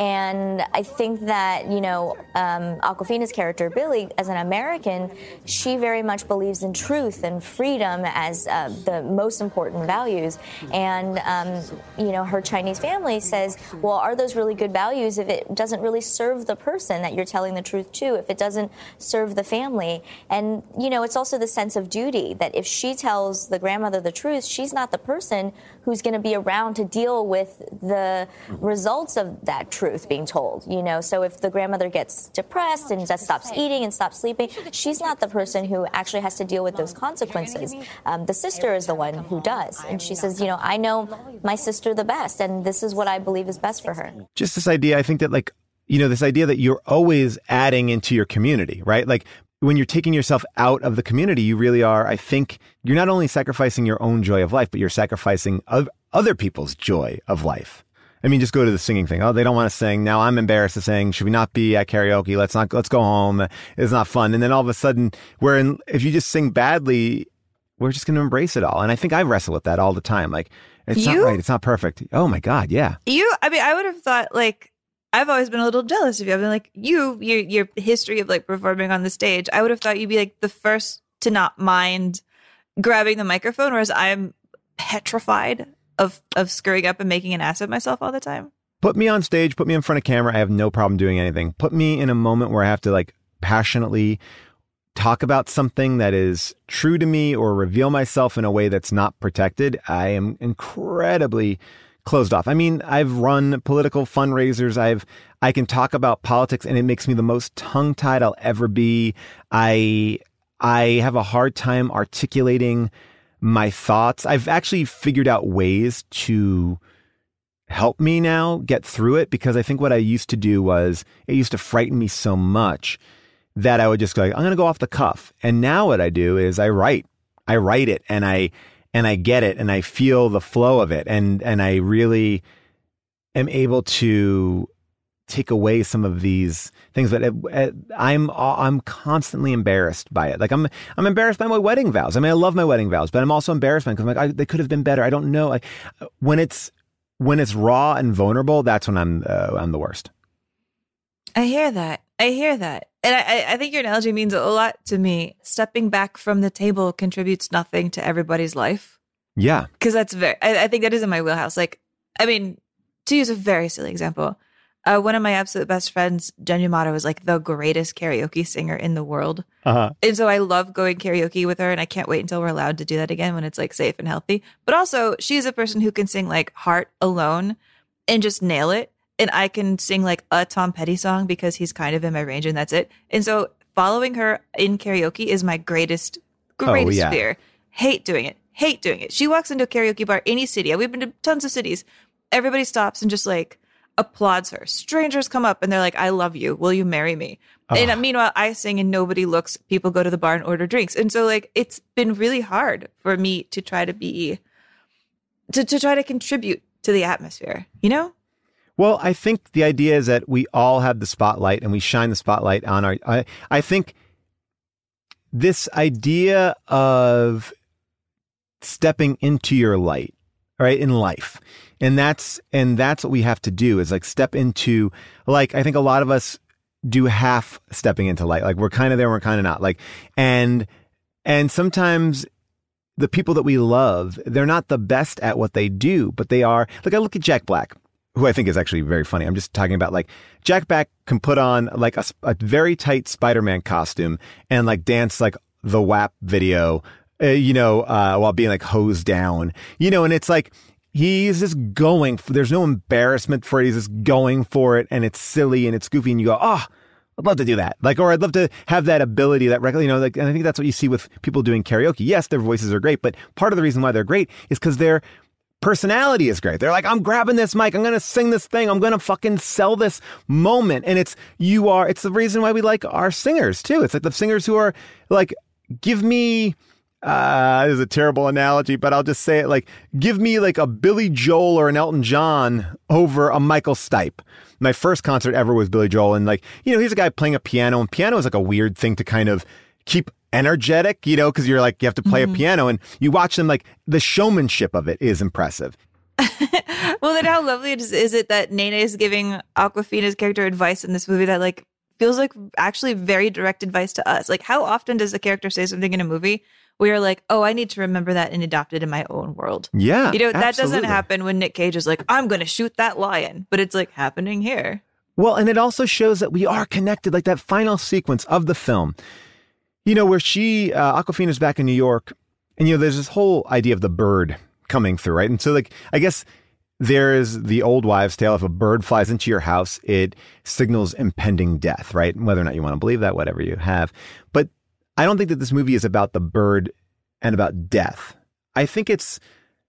and I think that, you know, um, Awkwafina's character Billie, as an American, she very much believes in truth and freedom as uh, the most important values, and um, you know, her Chinese family says, well, are those really good values if it doesn't really serve the person that you're telling the truth to, if it doesn't serve the family? And you know, it's also the sense of duty that if she tells the grandmother the truth, she's not the person who's going to be around to deal with the results of that truth being told, you know. So if the grandmother gets depressed and just stops eating and stops sleeping, she's not the person who actually has to deal with those consequences. Um, the sister is the one who does. And she says, you know, I know my sister the best, and this is what I believe is best for her. Just this idea, I think that, like, you know, this idea that you're always adding into your community, right? Like, when you're taking yourself out of the community, you really are, I think, you're not only sacrificing your own joy of life, but you're sacrificing other people's joy of life. I mean, just go to the singing thing. Oh, they don't want to sing. Now I'm embarrassed to sing. Should we not be at karaoke? Let's not, let's go home. It's not fun. And then all of a sudden, we're in, if you just sing badly, we're just going to embrace it all. And I think I wrestle with that all the time. Like, it's You? not right. It's not perfect. Oh my God. Yeah. You, I mean, I would have thought, like, I've always been a little jealous of you. I've been like, you, your your history of like performing on the stage, I would have thought you'd be like the first to not mind grabbing the microphone, whereas I'm petrified of of screwing up and making an ass of myself all the time. Put me on stage, put me in front of camera. I have no problem doing anything. Put me in a moment where I have to, like, passionately talk about something that is true to me or reveal myself in a way that's not protected. I am incredibly closed off. I mean, I've run political fundraisers. I've, I can talk about politics, and it makes me the most tongue-tied I'll ever be. I, I have a hard time articulating my thoughts. I've actually figured out ways to help me now get through it, because I think what I used to do was, it used to frighten me so much that I would just go, like, I'm going to go off the cuff. And now what I do is I write, I write it, and I, and I get it, and I feel the flow of it. And, and I really am able to take away some of these things, but it, it, I'm, I'm constantly embarrassed by it. Like, I'm, I'm embarrassed by my wedding vows. I mean, I love my wedding vows, but I'm also embarrassed by it, because I'm like, I, they could have been better. I don't know. I, when it's, when it's raw and vulnerable, that's when I'm, uh, I'm the worst. I hear that. I hear that. And I, I think your analogy means a lot to me. Stepping back from the table contributes nothing to everybody's life. Yeah. Because that's very, I, I think that is in my wheelhouse. Like, I mean, to use a very silly example, uh, one of my absolute best friends, Jen Yamato, is like the greatest karaoke singer in the world. Uh-huh. And so I love going karaoke with her, and I can't wait until we're allowed to do that again when it's like safe and healthy. But also, she's a person who can sing like Heart alone and just nail it. And I can sing like a Tom Petty song because he's kind of in my range, and that's it. And so following her in karaoke is my greatest, greatest oh, yeah. fear. Hate doing it. Hate doing it. She walks into a karaoke bar, any city. We've been to tons of cities. Everybody stops and just like, applauds her. Strangers come up and they're like, I love you. Will you marry me? Oh. And meanwhile, I sing and nobody looks. People go to the bar and order drinks. And so like, it's been really hard for me to try to be, to, to try to contribute to the atmosphere, you know? Well, I think the idea is that we all have the spotlight and we shine the spotlight on our, I, I think this idea of stepping into your light, right, in life. And that's, and that's what we have to do is like step into, like, I think a lot of us do half stepping into light. Like we're kind of there, we're kind of not like, and, and sometimes the people that we love, they're not the best at what they do, but they are, like I look at Jack Black, who I think is actually very funny. I'm just talking about like Jack Black can put on like a, a very tight Spider-Man costume and like dance like the W A P video, uh, you know, uh, while being like hosed down, you know, and it's like, he's just going, for, there's no embarrassment for it. He's just going for it and it's silly and it's goofy and you go, oh, I'd love to do that. Like, or I'd love to have that ability, that record, you know, like, and I think that's what you see with people doing karaoke. Yes, their voices are great, but part of the reason why they're great is because they're, personality is great. They're like, I'm grabbing this mic. I'm going to sing this thing. I'm going to fucking sell this moment. And it's, you are, it's the reason why we like our singers too. It's like the singers who are like, give me, uh, this is a terrible analogy, but I'll just say it like, give me like a Billy Joel or an Elton John over a Michael Stipe. My first concert ever was Billy Joel. And like, you know, he's a guy playing a piano and piano is like a weird thing to kind of keep energetic, you know, because you're like, you have to play mm-hmm. a piano and you watch them, like the showmanship of it is impressive. Well, then how lovely is, is it that Nene is giving Awkwafina's character advice in this movie that like feels like actually very direct advice to us? Like how often does a character say something in a movie where you're like, oh, I need to remember that and adopt it in my own world? Yeah, you know, that absolutely. doesn't happen when Nick Cage is like, I'm going to shoot that lion, but it's like happening here. Well, and it also shows that we are connected, like that final sequence of the film. You know, where she, uh, Awkwafina's back in New York, and, you know, there's this whole idea of the bird coming through, right? And so, like, I guess there's the old wives' tale. If a bird flies into your house, it signals impending death, right? Whether or not you want to believe that, whatever you have. But I don't think that this movie is about the bird and about death. I think it's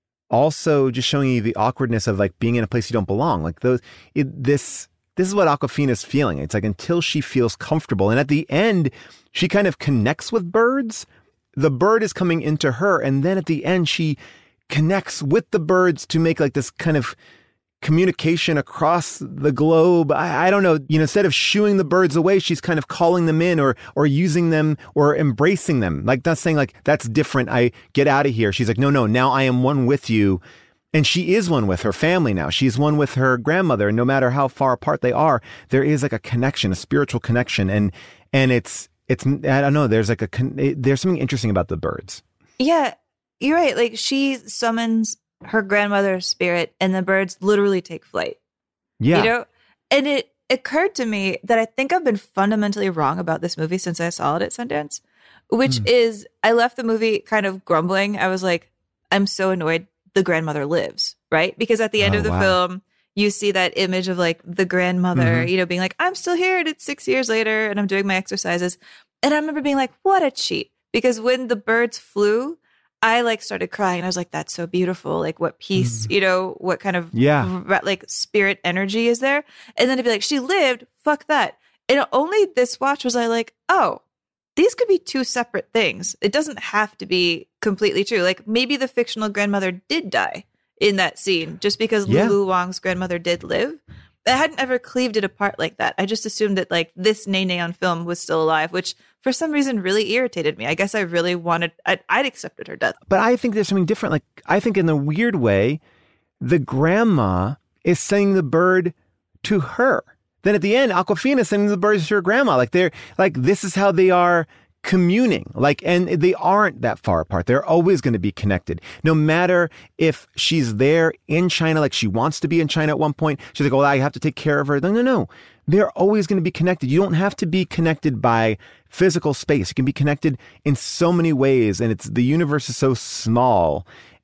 also just showing you the awkwardness of, like, being in a place you don't belong. Like, those, it, this... This is what Awkwafina's feeling. It's like until she feels comfortable. And at the end, she kind of connects with birds. The bird is coming into her. And then at the end, she connects with the birds to make like this kind of communication across the globe. I, I don't know. You know, instead of shooing the birds away, she's kind of calling them in or or using them or embracing them. Like not saying like, that's different. I get out of here. She's like, no, no, now I am one with you. And she is one with her family now. She's one with her grandmother. And no matter how far apart they are, there is like a connection, a spiritual connection. And and it's, it's I don't know, there's like a, there's something interesting about the birds. Yeah, you're right. Like she summons her grandmother's spirit and the birds literally take flight. Yeah. You know? And it occurred to me that I think I've been fundamentally wrong about this movie since I saw it at Sundance, which mm. is I left the movie kind of grumbling. I was like, I'm so annoyed the grandmother lives, right? Because at the end oh, of the wow. film, you see that image of like the grandmother, mm-hmm. you know, being like, I'm still here and it's six years later and I'm doing my exercises. And I remember being like, what a cheat. Because when the birds flew, I like started crying. And I was like, that's so beautiful. Like what peace, mm. you know, what kind of yeah. r- like spirit energy is there? And then to be like, she lived, fuck that. And only this watch was I like, oh, these could be two separate things. It doesn't have to be completely true. Like maybe the fictional grandmother did die in that scene just because yeah. Lulu Wang's grandmother did live. I hadn't ever cleaved it apart like that. I just assumed that like this Nene on film was still alive, which for some reason really irritated me. I guess I really wanted, I'd, I'd accepted her death. But I think there's something different. Like I think in the weird way, the grandma is sending the bird to her. Then at the end, Awkwafina sending the birds to her grandma. Like they're like, this is how they are communing. Like, and they aren't that far apart. They're always going to be connected. No matter if she's there in China, like she wants to be in China at one point. She's like, oh, I have to take care of her. No, no, no. They're always going to be connected. You don't have to be connected by physical space. You can be connected in so many ways. And it's, the universe is so small.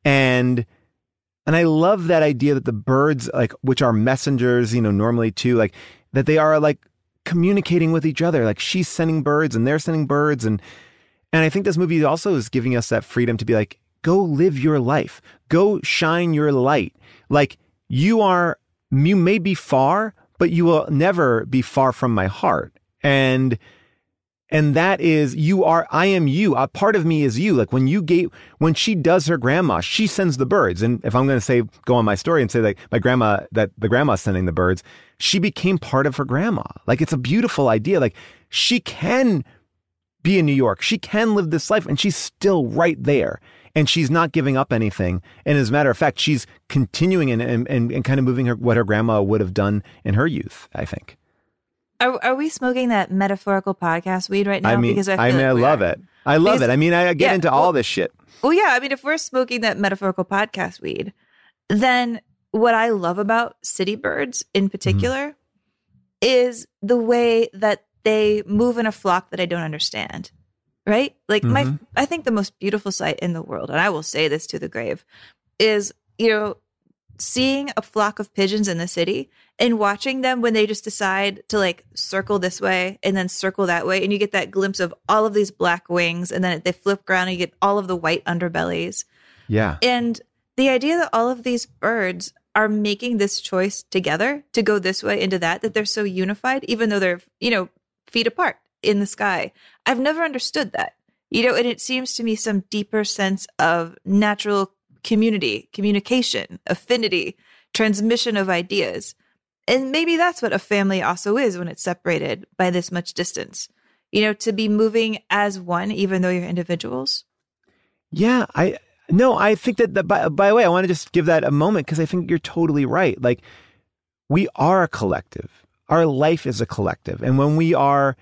And And I love that idea that the birds, like, which are messengers, you know, normally too, like that they are like communicating with each other. Like she's sending birds and they're sending birds. And, and I think this movie also is giving us that freedom to be like, go live your life, go shine your light. Like you are you may be far, but you will never be far from my heart. And And that is, you are, I am you. A part of me is you. Like when you gave, when she does her grandma, she sends the birds. And if I'm going to say, go on my story and say like my grandma, that the grandma's sending the birds, she became part of her grandma. Like it's a beautiful idea. Like she can be in New York. She can live this life and she's still right there. And she's not giving up anything. And as a matter of fact, she's continuing and, and, and kind of moving her, what her grandma would have done in her youth, I think. Are, are we smoking that metaphorical podcast weed right now? I mean, because I, feel I, mean, like I love are. it. I love because, it. I mean, I get yeah, into well, all this shit. Well, yeah. I mean, if we're smoking that metaphorical podcast weed, then what I love about city birds in particular mm. is the way that they move in a flock that I don't understand. Right? Like mm-hmm. my, I think the most beautiful sight in the world, and I will say this to the grave, is, you know, seeing a flock of pigeons in the city and watching them when they just decide to like circle this way and then circle that way. And you get that glimpse of all of these black wings and then they flip around and you get all of the white underbellies. Yeah. And the idea that all of these birds are making this choice together to go this way into that, that they're so unified, even though they're, you know, feet apart in the sky. I've never understood that, you know, and it seems to me some deeper sense of natural community, communication, affinity, transmission of ideas. And maybe that's what a family also is when it's separated by this much distance, you know, to be moving as one, even though you're individuals. Yeah, I no, I think that, that by, by the way, I want to just give that a moment because I think you're totally right. Like we are a collective. Our life is a collective. And when we are,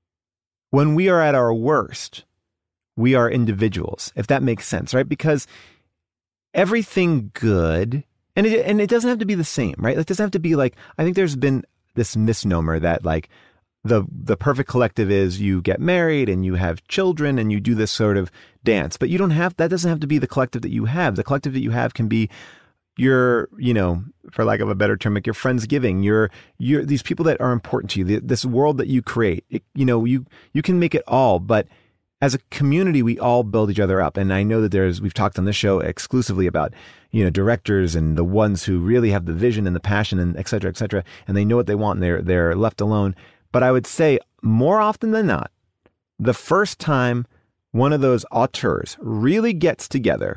when we are at our worst, we are individuals, if that makes sense, right? Because everything good, and it and it doesn't have to be the same, right? It doesn't have to be like, I think there's been this misnomer that like the the perfect collective is you get married and you have children and you do this sort of dance, but you don't have, that doesn't have to be the collective that you have. The collective that you have can be your, you know, for lack of a better term, like your Friendsgiving, your, your, these people that are important to you, the, this world that you create, it, you know, you, you can make it all, but as a community, we all build each other up. And I know that there's, we've talked on this show exclusively about, you know, directors and the ones who really have the vision and the passion and et cetera, et cetera. And they know what they want and they're, they're left alone. But I would say more often than not, the first time one of those auteurs really gets together,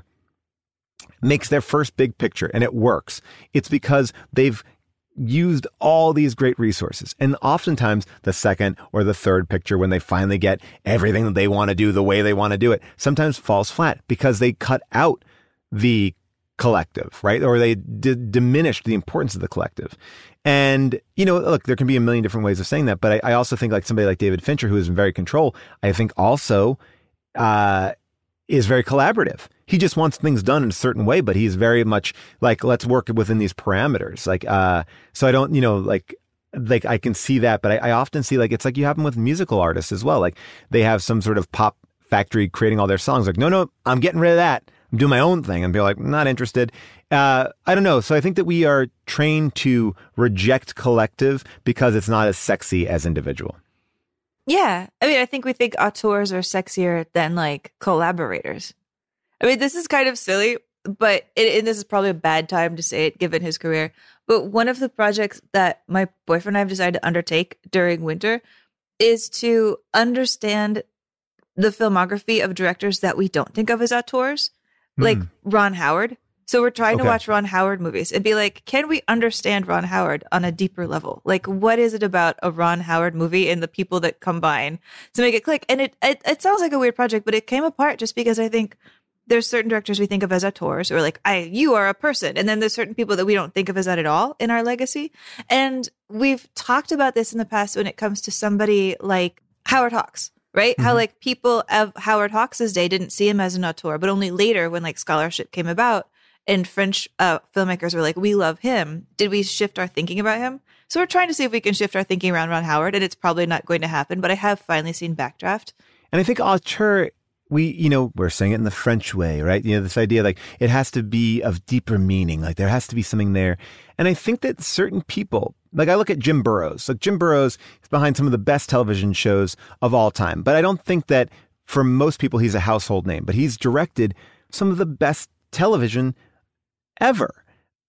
makes their first big picture and it works, it's because they've used all these great resources. And oftentimes the second or the third picture, when they finally get everything that they want to do the way they want to do it, sometimes falls flat because they cut out the collective, right? Or they d- diminished the importance of the collective. And, you know, look, there can be a million different ways of saying that. But I, I also think like somebody like David Fincher, who is in very control, I think also uh, is very collaborative. He just wants things done in a certain way, but he's very much like, let's work within these parameters. Like, uh, so I don't, you know, like, like I can see that, but I, I often see like, it's like you have them with musical artists as well. Like they have some sort of pop factory creating all their songs. Like, no, no, I'm getting rid of that. I'm doing my own thing. And be like, not interested. Uh, I don't know. So I think that we are trained to reject collective because it's not as sexy as individual. Yeah. I mean, I think we think auteurs are sexier than like collaborators. I mean, this is kind of silly, but it, and this is probably a bad time to say it given his career. But one of the projects that my boyfriend and I have decided to undertake during winter is to understand the filmography of directors that we don't think of as auteurs, mm. like Ron Howard. So we're trying okay. to watch Ron Howard movies and be like, can we understand Ron Howard on a deeper level? Like, what is it about a Ron Howard movie and the people that combine to make it click? And it, it, it sounds like a weird project, but it came apart just because I think there's certain directors we think of as auteurs, or like, I, you are a person. And then there's certain people that we don't think of as that at all in our legacy. And we've talked about this in the past when it comes to somebody like Howard Hawks, right? Mm-hmm. How like people of Howard Hawks' day didn't see him as an auteur, but only later when like scholarship came about and French uh, filmmakers were like, we love him, did we shift our thinking about him? So we're trying to see if we can shift our thinking around Ron Howard, and it's probably not going to happen, but I have finally seen Backdraft. And I think auteur, we, you know, we're saying it in the French way, right? You know, this idea like it has to be of deeper meaning, like there has to be something there. And I think that certain people, like I look at Jim Burrows, like Jim Burrows is behind some of the best television shows of all time. But I don't think that for most people, he's a household name, but he's directed some of the best television ever.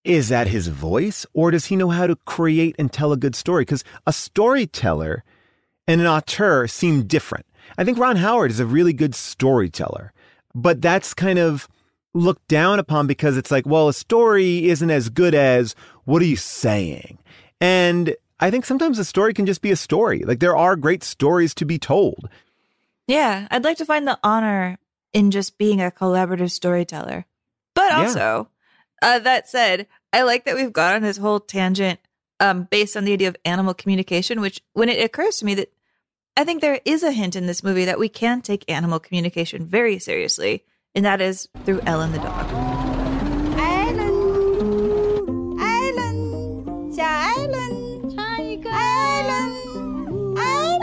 is that his voice, or does he know how to create and tell a good story? Because a storyteller and an auteur seem different. I think Ron Howard is a really good storyteller, but that's kind of looked down upon because it's like, well, a story isn't as good as what are you saying? And I think sometimes a story can just be a story. Like there are great stories to be told. Yeah, I'd like to find the honor in just being a collaborative storyteller. But also, yeah. uh, that said, I like that we've gone on this whole tangent um, based on the idea of animal communication, which when it occurs to me that I think there is a hint in this movie that we can take animal communication very seriously, and that is through Ellen the dog. Ellen, Ellen, 小 Ellen, 唱一个 Ellen, Ellen.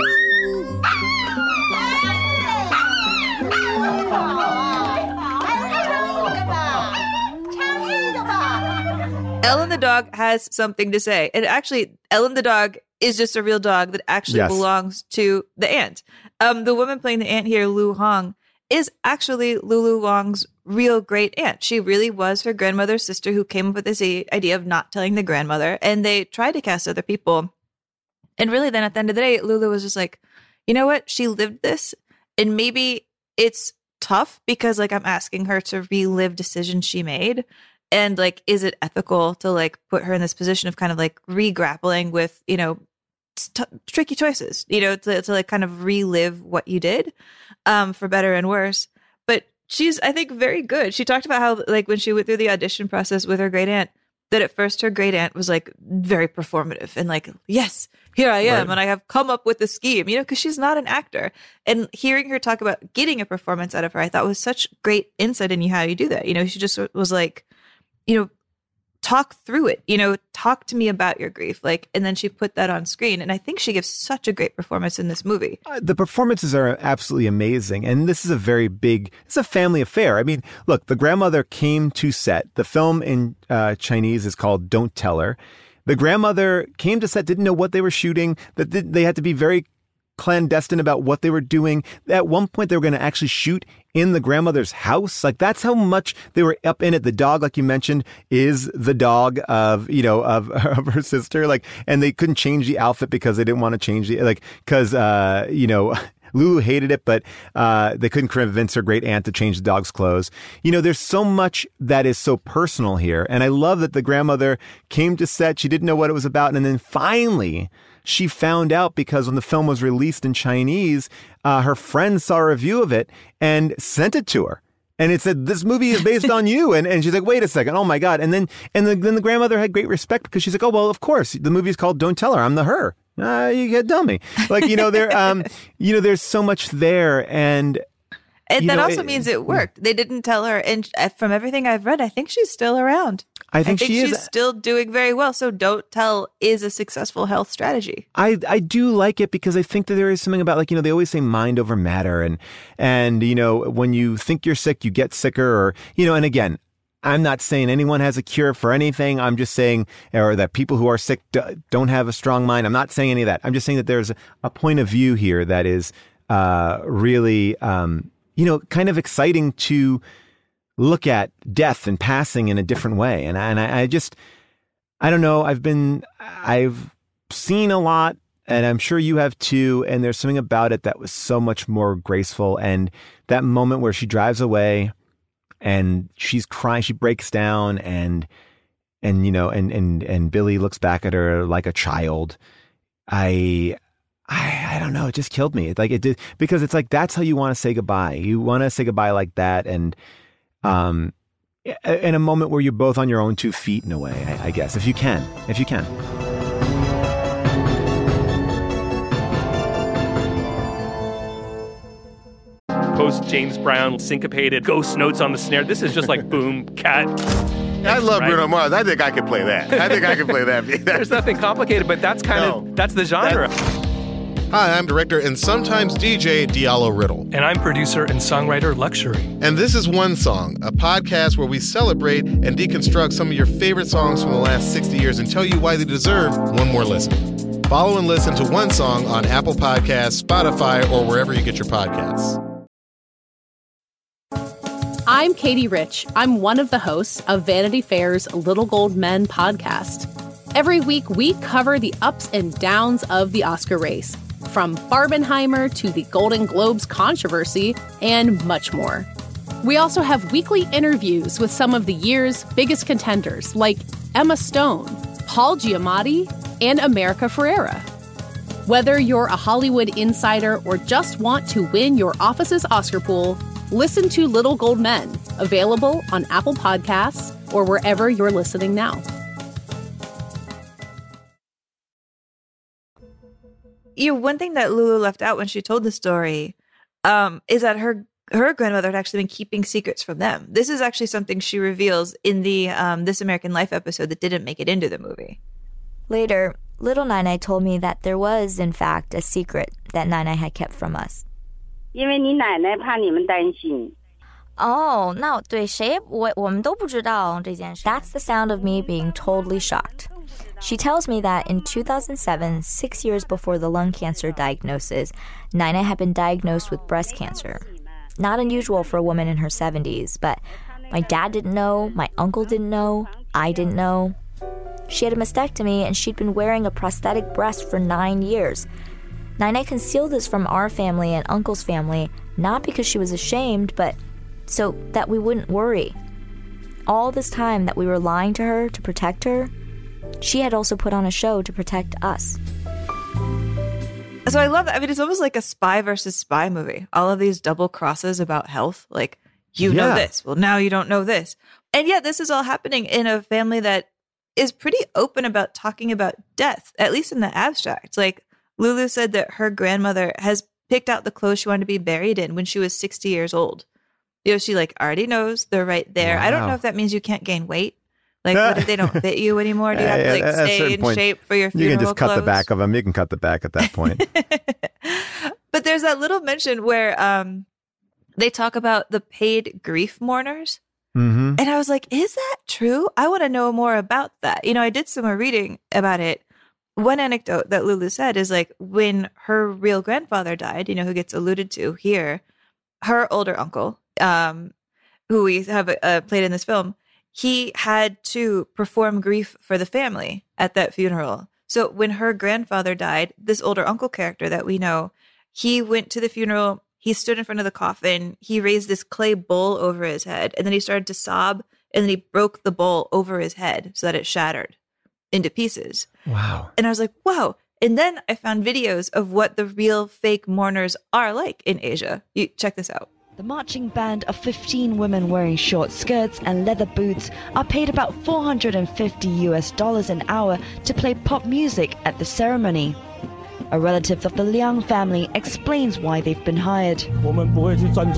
Ellen the dog has something to say. And actually, Ellen the dog is just a real dog that actually yes. belongs to the aunt. Um, the woman playing the aunt here, Lu Hong, is actually Lulu Wang's real great aunt. She really was her grandmother's sister who came up with this idea of not telling the grandmother. And they tried to cast other people. And really then at the end of the day, Lulu was just like, you know what? She lived this. And maybe it's tough because like I'm asking her to relive decisions she made. And like, is it ethical to like put her in this position of kind of like re-grappling with, you know, t- tricky choices, you know, to, to like kind of relive what you did um, for better and worse. But she's, I think, very good. She talked about how like when she went through the audition process with her great aunt, that at first her great aunt was like very performative and like, yes, here I am. Right. And I have come up with a scheme, you know, because she's not an actor. And hearing her talk about getting a performance out of her, I thought was such great insight into how you do that. You know, she just was like, you know, talk through it, you know, talk to me about your grief. Like, and then she put that on screen. And I think she gives such a great performance in this movie. Uh, the performances are absolutely amazing. And this is a very big, it's a family affair. I mean, look, the grandmother came to set. The film in uh, Chinese is called Don't Tell Her. The grandmother came to set, didn't know what they were shooting, that they had to be very clandestine about what they were doing. At one point, they were going to actually shoot in the grandmother's house. Like that's how much they were up in it. The dog, like you mentioned, is the dog of, you know, of, of her sister. Like, and they couldn't change the outfit because they didn't want to change the, like, cause, uh, you know, Lulu hated it, but uh, they couldn't convince her great aunt to change the dog's clothes. You know, there's so much that is so personal here. And I love that the grandmother came to set. She didn't know what it was about. And then finally, she found out because when the film was released in Chinese, uh, her friend saw a review of it and sent it to her. And it said, this movie is based on you. And and she's like, wait a second. Oh, my God. And then and the, then the grandmother had great respect because she's like, oh, well, of course. The movie is called Don't Tell Her. I'm the her. Uh, you get dummy. Like, you know, there, um, you know, there's so much there. And And that know, also it, means it worked. They didn't tell her. And from everything I've read, I think she's still around. I think, I think she she's is. still doing very well. So don't tell is a successful health strategy. I, I do like it because I think that there is something about, like, you know, they always say mind over matter. And, and, you know, when you think you're sick, you get sicker or, you know, and again, I'm not saying anyone has a cure for anything. I'm just saying, or that people who are sick don't have a strong mind. I'm not saying any of that. I'm just saying that there's a point of view here that is uh, really, um, you know, kind of exciting to look at death and passing in a different way. And, and I, I just, I don't know. I've been, I've seen a lot and I'm sure you have too. And there's something about it that was so much more graceful. And that moment where she drives away and she's crying, she breaks down and, and, you know, and, and, and Billy looks back at her like a child. I, I, I don't know. It just killed me. It, like it did, because it's like, that's how you want to say goodbye. You want to say goodbye like that. And, um, in a moment where you're both on your own two feet in a way, I, I guess, if you can, if you can. Post James Brown syncopated ghost notes on the snare. This is just like boom, cat. I love right? Bruno Mars. I think I could play that. I think I could play that. There's nothing complicated, but that's kind no. of, that's the genre. That's... Hi, I'm director and sometimes D J Diallo Riddle. And I'm producer and songwriter Luxury. And this is One Song, a podcast where we celebrate and deconstruct some of your favorite songs from the last sixty years and tell you why they deserve one more listen. Follow and listen to One Song on Apple Podcasts, Spotify, or wherever you get your podcasts. I I'm Katie Rich. I'm one of the hosts of Vanity Fair's Little Gold Men podcast. Every week, we cover the ups and downs of the Oscar race, from Barbenheimer to the Golden Globes controversy, and much more. We also have weekly interviews with some of the year's biggest contenders, like Emma Stone, Paul Giamatti, and America Ferrera. Whether you're a Hollywood insider or just want to win your office's Oscar pool, listen to Little Gold Men, available on Apple Podcasts or wherever you're listening now. You know, one thing that Lulu left out when she told the story um, is that her her grandmother had actually been keeping secrets from them. This is actually something she reveals in the um, This American Life episode that didn't make it into the movie. Later, little Nai Nai told me that there was, in fact, a secret that Nai Nai had kept from us. 因为你奶奶怕你们担心。 Oh, 那对谁我我们都不知道这件事。That's the sound of me being totally shocked. She tells me that in two thousand seven, six years before the lung cancer diagnosis, Nai Nai had been diagnosed with breast cancer. Not unusual for a woman in her seventies, but my dad didn't know, my uncle didn't know, I didn't know. She had a mastectomy and she'd been wearing a prosthetic breast for nine years. Nai Nai concealed this from our family and uncle's family, not because she was ashamed, but so that we wouldn't worry. All this time that we were lying to her to protect her, she had also put on a show to protect us. So I love that. I mean, it's almost like a spy versus spy movie. All of these double crosses about health. Like, you Yeah. know this. Well, now you don't know this. And yet this is all happening in a family that is pretty open about talking about death, at least in the abstract. Like, Lulu said that her grandmother has picked out the clothes she wanted to be buried in when she was sixty years old. You know, she like already knows they're right there. I don't Wow. know if that means you can't gain weight. Like, what if they don't fit you anymore? Do you have to Yeah, like at a stay certain in point, shape for your You funeral can just cut the clothes? back of them. You can cut the back at that point. But there's that little mention where um, they talk about the paid grief mourners. Mm-hmm. And I was like, is that true? I want to know more about that. You know, I did some more reading about it. One anecdote that Lulu said is like when her real grandfather died, you know, who gets alluded to here, her older uncle, um, who we have uh, played in this film, he had to perform grief for the family at that funeral. So when her grandfather died, this older uncle character that we know, he went to the funeral. He stood in front of the coffin. He raised this clay bowl over his head, and then he started to sob, and then he broke the bowl over his head so that it shattered into pieces. Wow. And I was like, wow. And then I found videos of what the real fake mourners are like in Asia. You check this out. The marching band of fifteen women wearing short skirts and leather boots are paid about four hundred fifty U S dollars an hour to play pop music at the ceremony. A relative of the Liang family explains why they've been hired. We're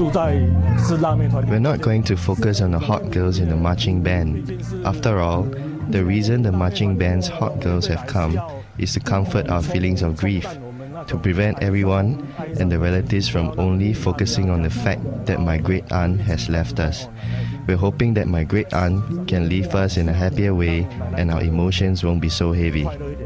not going to focus on the hot girls in the marching band. After all, the reason the marching band's hot girls have come is to comfort our feelings of grief, to prevent everyone and the relatives from only focusing on the fact that my great aunt has left us. We're hoping that my great aunt can leave us in a happier way and our emotions won't be so heavy.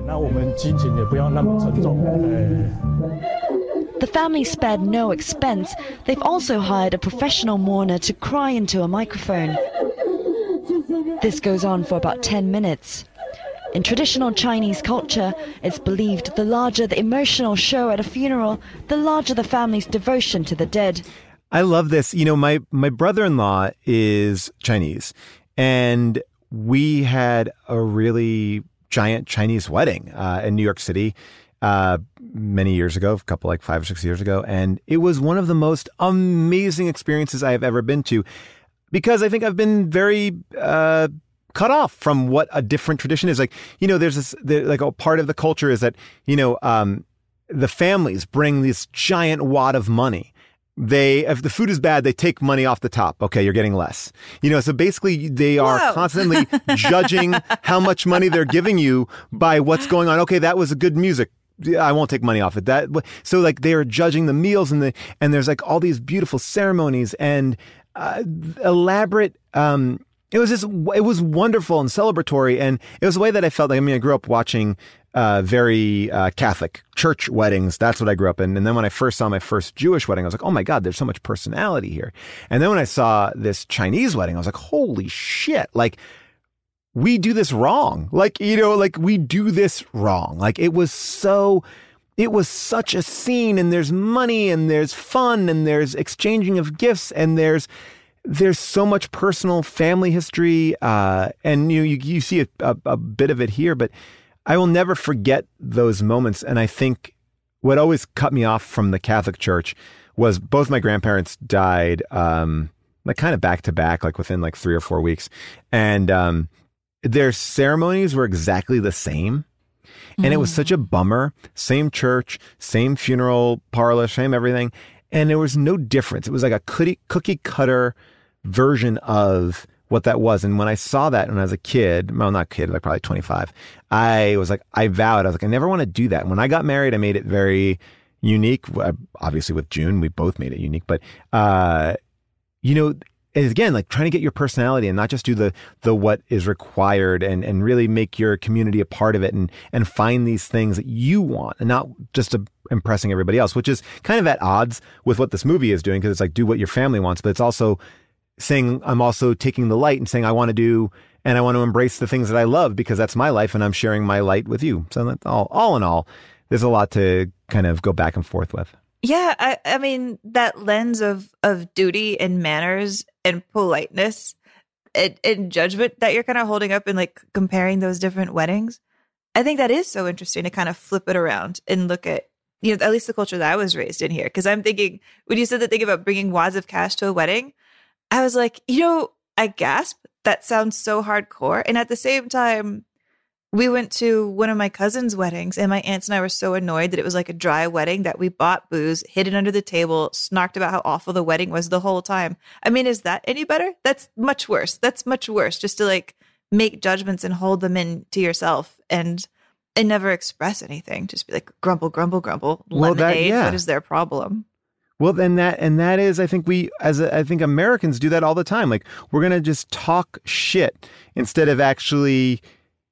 The family spared no expense. They've also hired a professional mourner to cry into a microphone. This goes on for about ten minutes. In traditional Chinese culture, it's believed the larger the emotional show at a funeral, the larger the family's devotion to the dead. I love this. You know, my, my brother-in-law is Chinese, and we had a really giant Chinese wedding uh, in New York City uh, many years ago, a couple like five or six years ago. And it was one of the most amazing experiences I have ever been to, because I think I've been very uh, cut off from what a different tradition is. Like, you know, there's this, there, like a part of the culture is that, you know, um, the families bring this giant wad of money. They, if the food is bad, they take money off the top. Okay, you're getting less. You know, so basically they are Whoa. constantly judging how much money they're giving you by what's going on. Okay, that was a good music. I won't take money off it. That so like they are judging the meals and the and there's like all these beautiful ceremonies and uh, elaborate um, It was just, it was wonderful and celebratory. And it was a way that I felt like, I mean, I grew up watching uh, very uh, Catholic church weddings. That's what I grew up in. And then when I first saw my first Jewish wedding, I was like, oh my God, there's so much personality here. And then when I saw this Chinese wedding, I was like, holy shit. Like, we do this wrong. Like, you know, like we do this wrong. Like it was so, it was such a scene, and there's money and there's fun and there's exchanging of gifts and there's, There's so much personal family history, uh, and you, you you see a, a, a bit of it here, but I will never forget those moments. And I think what always cut me off from the Catholic Church was both my grandparents died, um, like kind of back to back, like within like three or four weeks, and um, their ceremonies were exactly the same. And mm. it was such a bummer. Same church, same funeral parlor, same everything. And there was no difference. It was like a cookie, cookie cutter version of what that was. And when I saw that when I was a kid, well, not kid, like probably twenty-five, I was like, I vowed, I was like, I never want to do that. And when I got married, I made it very unique. Obviously with June, we both made it unique, but, uh, you know, again, like trying to get your personality and not just do the, the, what is required, and, and really make your community a part of it, and, and find these things that you want, and not just a, impressing everybody else, which is kind of at odds with what this movie is doing. Cause it's like, do what your family wants, but it's also saying, I'm also taking the light and saying, I want to do, and I want to embrace the things that I love because that's my life and I'm sharing my light with you. So that's all, all in all, there's a lot to kind of go back and forth with. Yeah. I, I mean, that lens of, of duty and manners and politeness and, and judgment that you're kind of holding up and like comparing those different weddings. I think that is so interesting to kind of flip it around and look at, you know, at least the culture that I was raised in here. Because I'm thinking, when you said that thing about bringing wads of cash to a wedding, I was like, you know, I gasp. That sounds so hardcore. And at the same time, we went to one of my cousin's weddings, and my aunts and I were so annoyed that it was like a dry wedding that we bought booze, hid it under the table, snarked about how awful the wedding was the whole time. I mean, is that any better? That's much worse. That's much worse. Just to like make judgments and hold them in to yourself and and never express anything. Just be like, grumble, grumble, grumble. Well, that, Lemonade. yeah. What is their problem? Well, then that, and that is, I think we, as a, I think Americans do that all the time. Like, we're going to just talk shit instead of actually,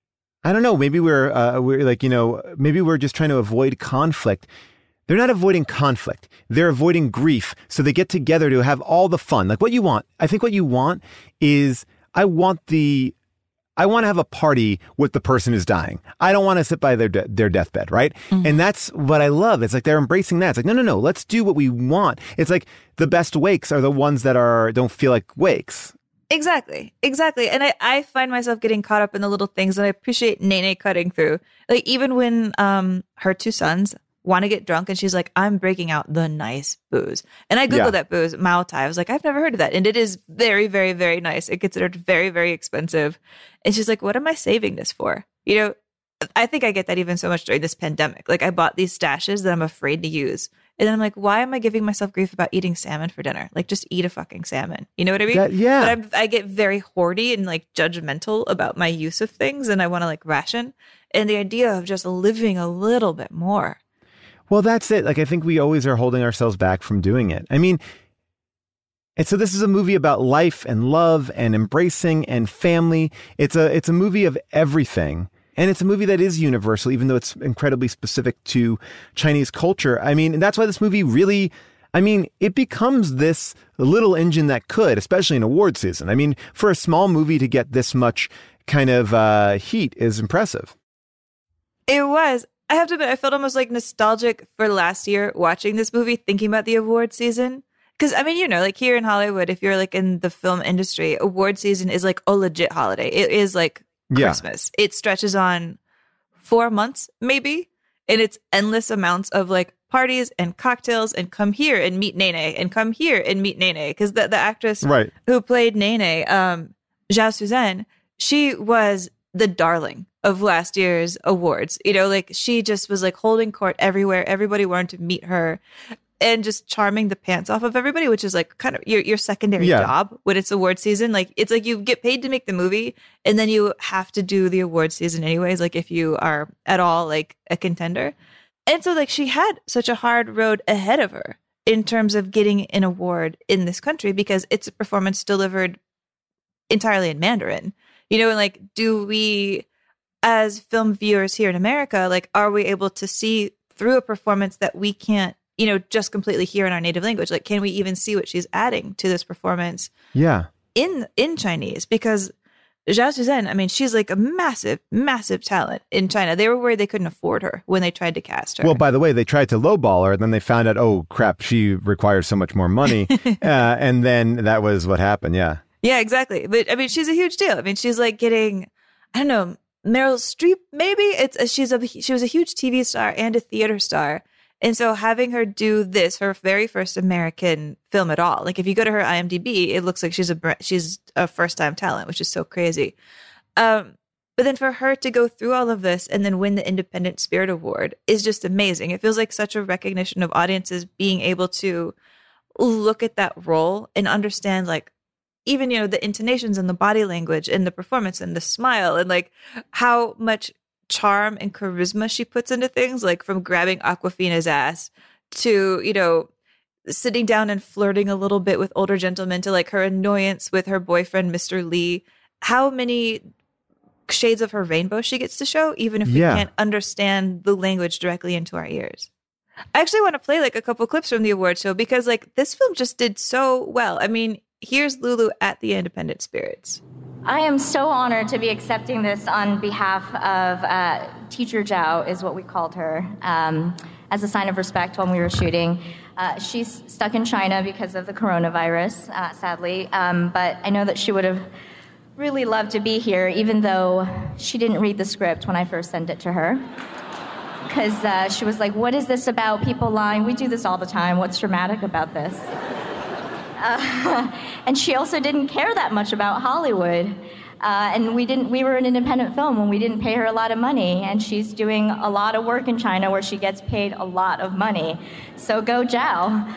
I don't know, maybe we're, uh, we're like, you know, maybe we're just trying to avoid conflict. They're not avoiding conflict. They're avoiding grief. So they get together to have all the fun. Like what you want. I think what you want is, I want the, I want to have a party with the person who's dying. I don't want to sit by their de- their deathbed, right? Mm-hmm. And that's what I love. It's like they're embracing that. It's like, no, no, no, let's do what we want. It's like the best wakes are the ones that are don't feel like wakes. Exactly. Exactly. And I, I find myself getting caught up in the little things, and I appreciate Nene cutting through. Like even when um her two sons want to get drunk and she's like, I'm breaking out the nice booze. And I Googled yeah. that booze, Mao Tai. I was like, I've never heard of that. And it is very, very, very nice. It's considered very, very expensive. And she's like, what am I saving this for? You know, I think I get that even so much during this pandemic. Like I bought these stashes that I'm afraid to use. And then I'm like, why am I giving myself grief about eating salmon for dinner? Like just eat a fucking salmon. You know what I mean? That, yeah. But I'm, I get very hoardy and like judgmental about my use of things, and I want to like ration. And the idea of just living a little bit more. Well, that's it. Like, I think we always are holding ourselves back from doing it. I mean, and so this is a movie about life and love and embracing and family. It's a, it's a movie of everything. And it's a movie that is universal, even though it's incredibly specific to Chinese culture. I mean, and that's why this movie really, I mean, it becomes this little engine that could, especially in award season. I mean, for a small movie to get this much kind of uh, heat is impressive. It was. I have to admit, I felt almost like nostalgic for last year watching this movie, thinking about the award season. Because, I mean, you know, like here in Hollywood, if you're like in the film industry, award season is like a legit holiday. It is like Christmas. Yeah. It stretches on four months, maybe. And it's endless amounts of like parties and cocktails and come here and meet Nene and come here and meet Nene. Because the, the actress right. who played Nene, um, Zhao Suzan, she was the darling of last year's awards. You know, like she just was like holding court everywhere. Everybody wanted to meet her and just charming the pants off of everybody, which is like kind of your, your secondary yeah. job when it's award season. Like it's like you get paid to make the movie and then you have to do the award season anyways, like if you are at all like a contender. And so like she had such a hard road ahead of her in terms of getting an award in this country because it's a performance delivered entirely in Mandarin. You know, and like, do we, as film viewers here in America, like, are we able to see through a performance that we can't, you know, just completely hear in our native language? Like, can we even see what she's adding to this performance? Yeah. In in Chinese? Because Zhao Suzhen, I mean, she's like a massive, massive talent in China. They were worried they couldn't afford her when they tried to cast her. Well, by the way, they tried to lowball her, and then they found out, oh, crap, she requires so much more money. uh, and then that was what happened. Yeah. Yeah, exactly. But I mean, she's a huge deal. I mean, she's like getting, I don't know, Meryl Streep, maybe? It's a, she's a She was a huge T V star and a theater star. And so having her do this, her very first American film at all, like if you go to her IMDb, it looks like she's a she's a first-time talent, which is so crazy. Um, but then for her to go through all of this and then win the Independent Spirit Award is just amazing. It feels like such a recognition of audiences being able to look at that role and understand, like, even, you know, the intonations and the body language and the performance and the smile and like how much charm and charisma she puts into things, like from grabbing Awkwafina's ass to, you know, sitting down and flirting a little bit with older gentlemen to like her annoyance with her boyfriend, Mister Lee. How many shades of her rainbow she gets to show, even if Yeah. we can't understand the language directly into our ears. I actually want to play like a couple clips from the award show because like this film just did so well. I mean, here's Lulu at the Independent Spirits. I am so honored to be accepting this on behalf of uh, Teacher Zhao, is what we called her, um, as a sign of respect when we were shooting. Uh, she's stuck in China because of the coronavirus, uh, sadly, um, but I know that she would have really loved to be here, even though she didn't read the script when I first sent it to her. Because uh, she was like, what is this about, people lying? We do this all the time. What's dramatic about this? Uh, and she also didn't care that much about Hollywood. Uh, and we didn't. We were an independent film and we didn't pay her a lot of money. And she's doing a lot of work in China where she gets paid a lot of money. So go Zhao.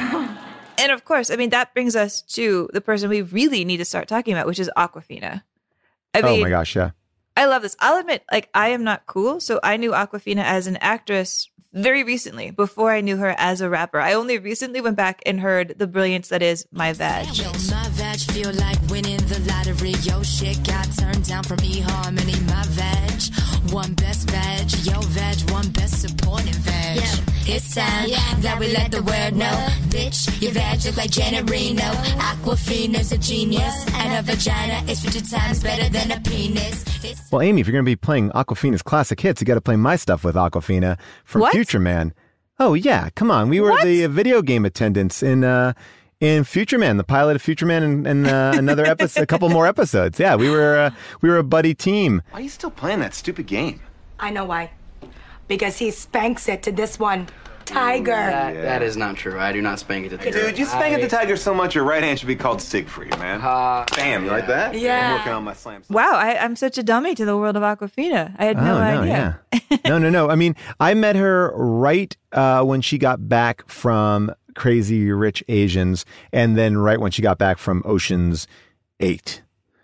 And of course, I mean, that brings us to the person we really need to start talking about, which is Awkwafina. I mean, oh my gosh, yeah. I love this. I'll admit, like, I am not cool. So I knew Awkwafina as an actress very recently, before I knew her as a rapper. I only recently went back and heard the brilliance that is My Vag. Yo, my veg feel like winning the lottery. Yo, shit got turned down from eHarmony. My veg, one best veg. Yo, veg, one best supporting veg. Yeah. It's time yeah, that we let the world know. Bitch, your veg look like Janet Reno. Awkwafina's a genius, and her vagina is fifty times better than a penis. It's Well, Amy, if you're going to be playing Awkwafina's classic hits, you got to play my stuff with Awkwafina from What? Future Man. Oh, yeah. Come on. We were What? the video game attendants in uh, in Future Man, the pilot of Future Man, and, and uh, another episode, a couple more episodes. Yeah, we were uh, we were a buddy team. Why are you still playing that stupid game? I know why. Because he spanks it to this one, Tiger. That, That is not true. I do not spank it to the Dude, you spank at the tiger so much, your right hand should be called Siegfried, man. Uh, Bam, you like that? Yeah. I'm working on my slam. Wow, I, I'm such a dummy to the world of Awkwafina. I had no oh, no, idea. yeah. no, no, no. I mean, I met her right uh, when she got back from Crazy Rich Asians, and then right when she got back from Ocean's Eight.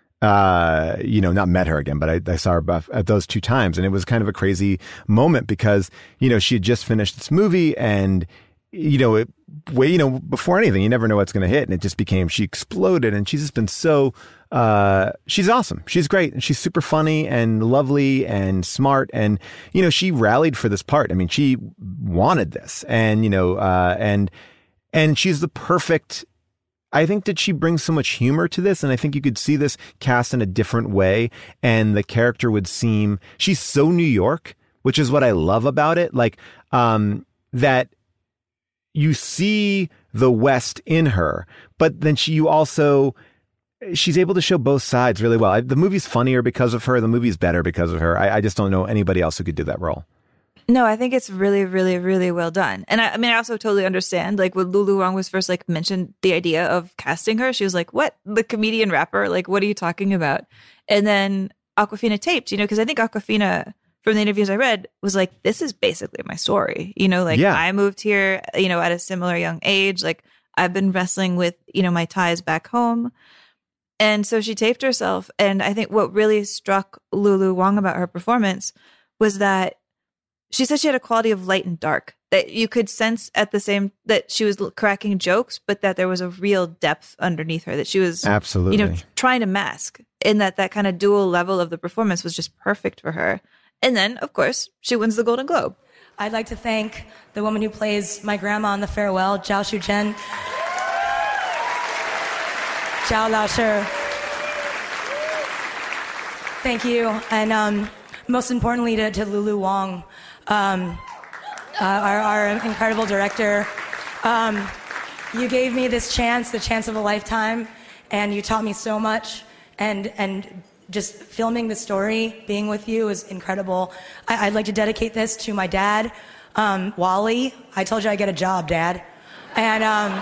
Uh, you know, not met her again, but I, I saw her buff at those two times. And it was kind of a crazy moment because, you know, she had just finished this movie and, you know, it, way, you know, before anything, you never know what's going to hit. And it just became, she exploded and she's just been so, uh, she's awesome. She's great. And she's super funny and lovely and smart. And, you know, she rallied for this part. I mean, she wanted this and, you know, uh, and, and she's the perfect, I think that she brings so much humor to this, and I think you could see this cast in a different way, and the character would seem, she's so New York, which is what I love about it, like, um, that you see the West in her, but then she, you also, she's able to show both sides really well. I, the movie's funnier because of her, the movie's better because of her. I, I just don't know anybody else who could do that role. No, I think it's really, really, really well done. And I, I mean, I also totally understand, like, when Lulu Wang was first, like, mentioned the idea of casting her, she was like, what? The comedian rapper? Like, what are you talking about? And then Awkwafina taped, you know, because I think Awkwafina, from the interviews I read, was like, this is basically my story. You know, like, Yeah. I moved here, you know, at a similar young age. Like, I've been wrestling with, you know, my ties back home. And so she taped herself. And I think what really struck Lulu Wang about her performance was that she said she had a quality of light and dark that you could sense at the same that she was cracking jokes, but that there was a real depth underneath her that she was Absolutely. you know, trying to mask, and that that kind of dual level of the performance was just perfect for her. And then, of course, she wins the Golden Globe. I'd like to thank the woman who plays my grandma on The Farewell, Zhao Shu-jen. Zhao Lao Shi. Thank you. And um, most importantly to, to Lulu Wang, um, uh, our, our incredible director. Um, you gave me this chance, the chance of a lifetime, and you taught me so much. And and just filming the story, being with you is incredible. I, I'd like to dedicate this to my dad, um, Wally. I told you I get a job, Dad. And um,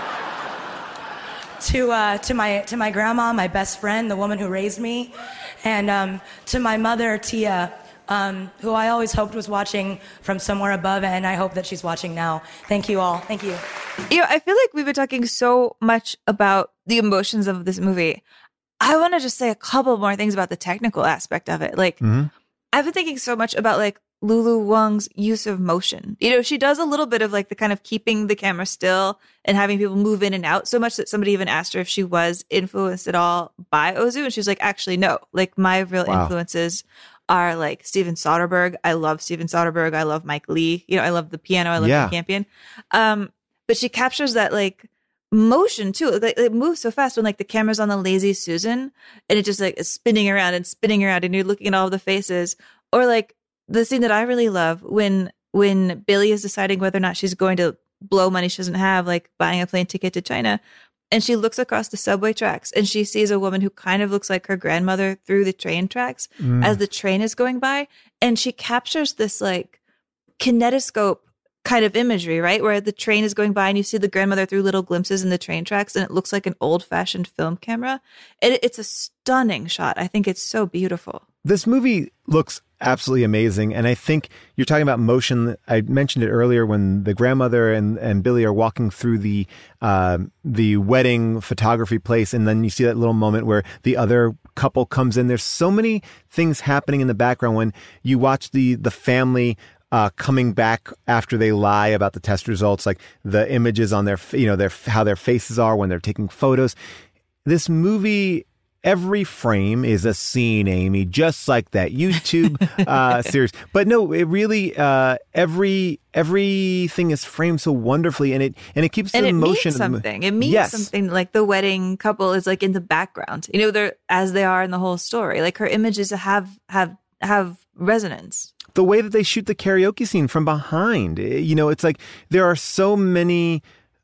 to uh, to my to my grandma, my best friend, the woman who raised me, and um, to my mother, Tia, um, who I always hoped was watching from somewhere above, and I hope that she's watching now. Thank you all. Thank you. You know, I feel like we've been talking so much about the emotions of this movie. I want to just say a couple more things about the technical aspect of it. Like, mm-hmm. I've been thinking so much about like Lulu Wang's use of motion. You know, she does a little bit of like the kind of keeping the camera still and having people move in and out so much that somebody even asked her if she was influenced at all by Ozu. And she was like, actually, no. Like, my real Wow. influences are like Steven Soderbergh. I love Steven Soderbergh. I love Mike Lee. You know, I love the piano. I love Yeah. the Campion. Um, but she captures that like motion too. Like, it moves so fast when like the camera's on the Lazy Susan and it just like is spinning around and spinning around and you're looking at all the faces. Or like the scene that I really love when when Billy is deciding whether or not she's going to blow money she doesn't have, like buying a plane ticket to China. And she looks across the subway tracks and she sees a woman who kind of looks like her grandmother through the train tracks Mm. as the train is going by. And she captures this like kinetoscope kind of imagery, right? Where the train is going by and you see the grandmother through little glimpses in the train tracks and it looks like an old fashioned film camera. It, it's a stunning shot. I think it's so beautiful. This movie looks absolutely amazing. And I think you're talking about motion. I mentioned it earlier when the grandmother and, and Billy are walking through the uh, the wedding photography place. And then you see that little moment where the other couple comes in. There's so many things happening in the background when you watch the the family uh, coming back after they lie about the test results, like the images on their, you know, their how their faces are when they're taking photos. This movie, every frame is a scene, Amy, just like that YouTube uh, series. But no, it really uh, every everything is framed so wonderfully, and it and it keeps And the it emotion. means of the- something. It means Yes. something. Like the wedding couple is like in the background, you know, they're as they are in the whole story. Like her images have have have resonance. The way that they shoot the karaoke scene from behind, eh, you know, it's like there are so many.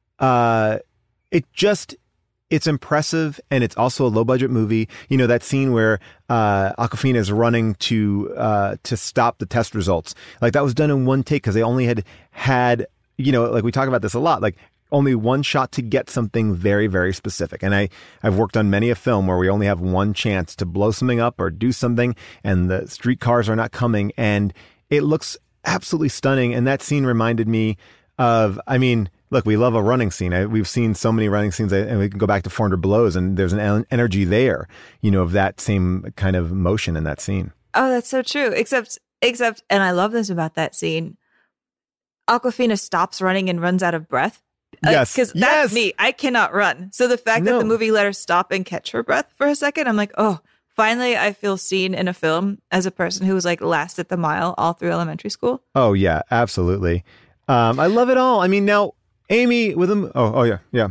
Uh, it just. It's impressive, and it's also a low-budget movie. You know, that scene where uh, Awkwafina is running to uh, to stop the test results. Like, that was done in one take because they only had had, you know, like we talk about this a lot, like only one shot to get something very, very specific. And I, I've worked on many a film where we only have one chance to blow something up or do something, and the streetcars are not coming. And it looks absolutely stunning. And that scene reminded me of, I mean... Look, we love a running scene. I, we've seen so many running scenes, and we can go back to four hundred Belows, and there's an en- energy there, you know, of that same kind of motion in that scene. Oh, that's so true. Except, except, and I love this about that scene. Awkwafina stops running and runs out of breath. Yes. Because yes. that's me. I cannot run. So the fact No. that the movie let her stop and catch her breath for a second, I'm like, oh, finally I feel seen in a film as a person who was like last at the mile all through elementary school. Oh, yeah, absolutely. Um, I love it all. I mean, now, Amy with him. Oh, oh, yeah, yeah.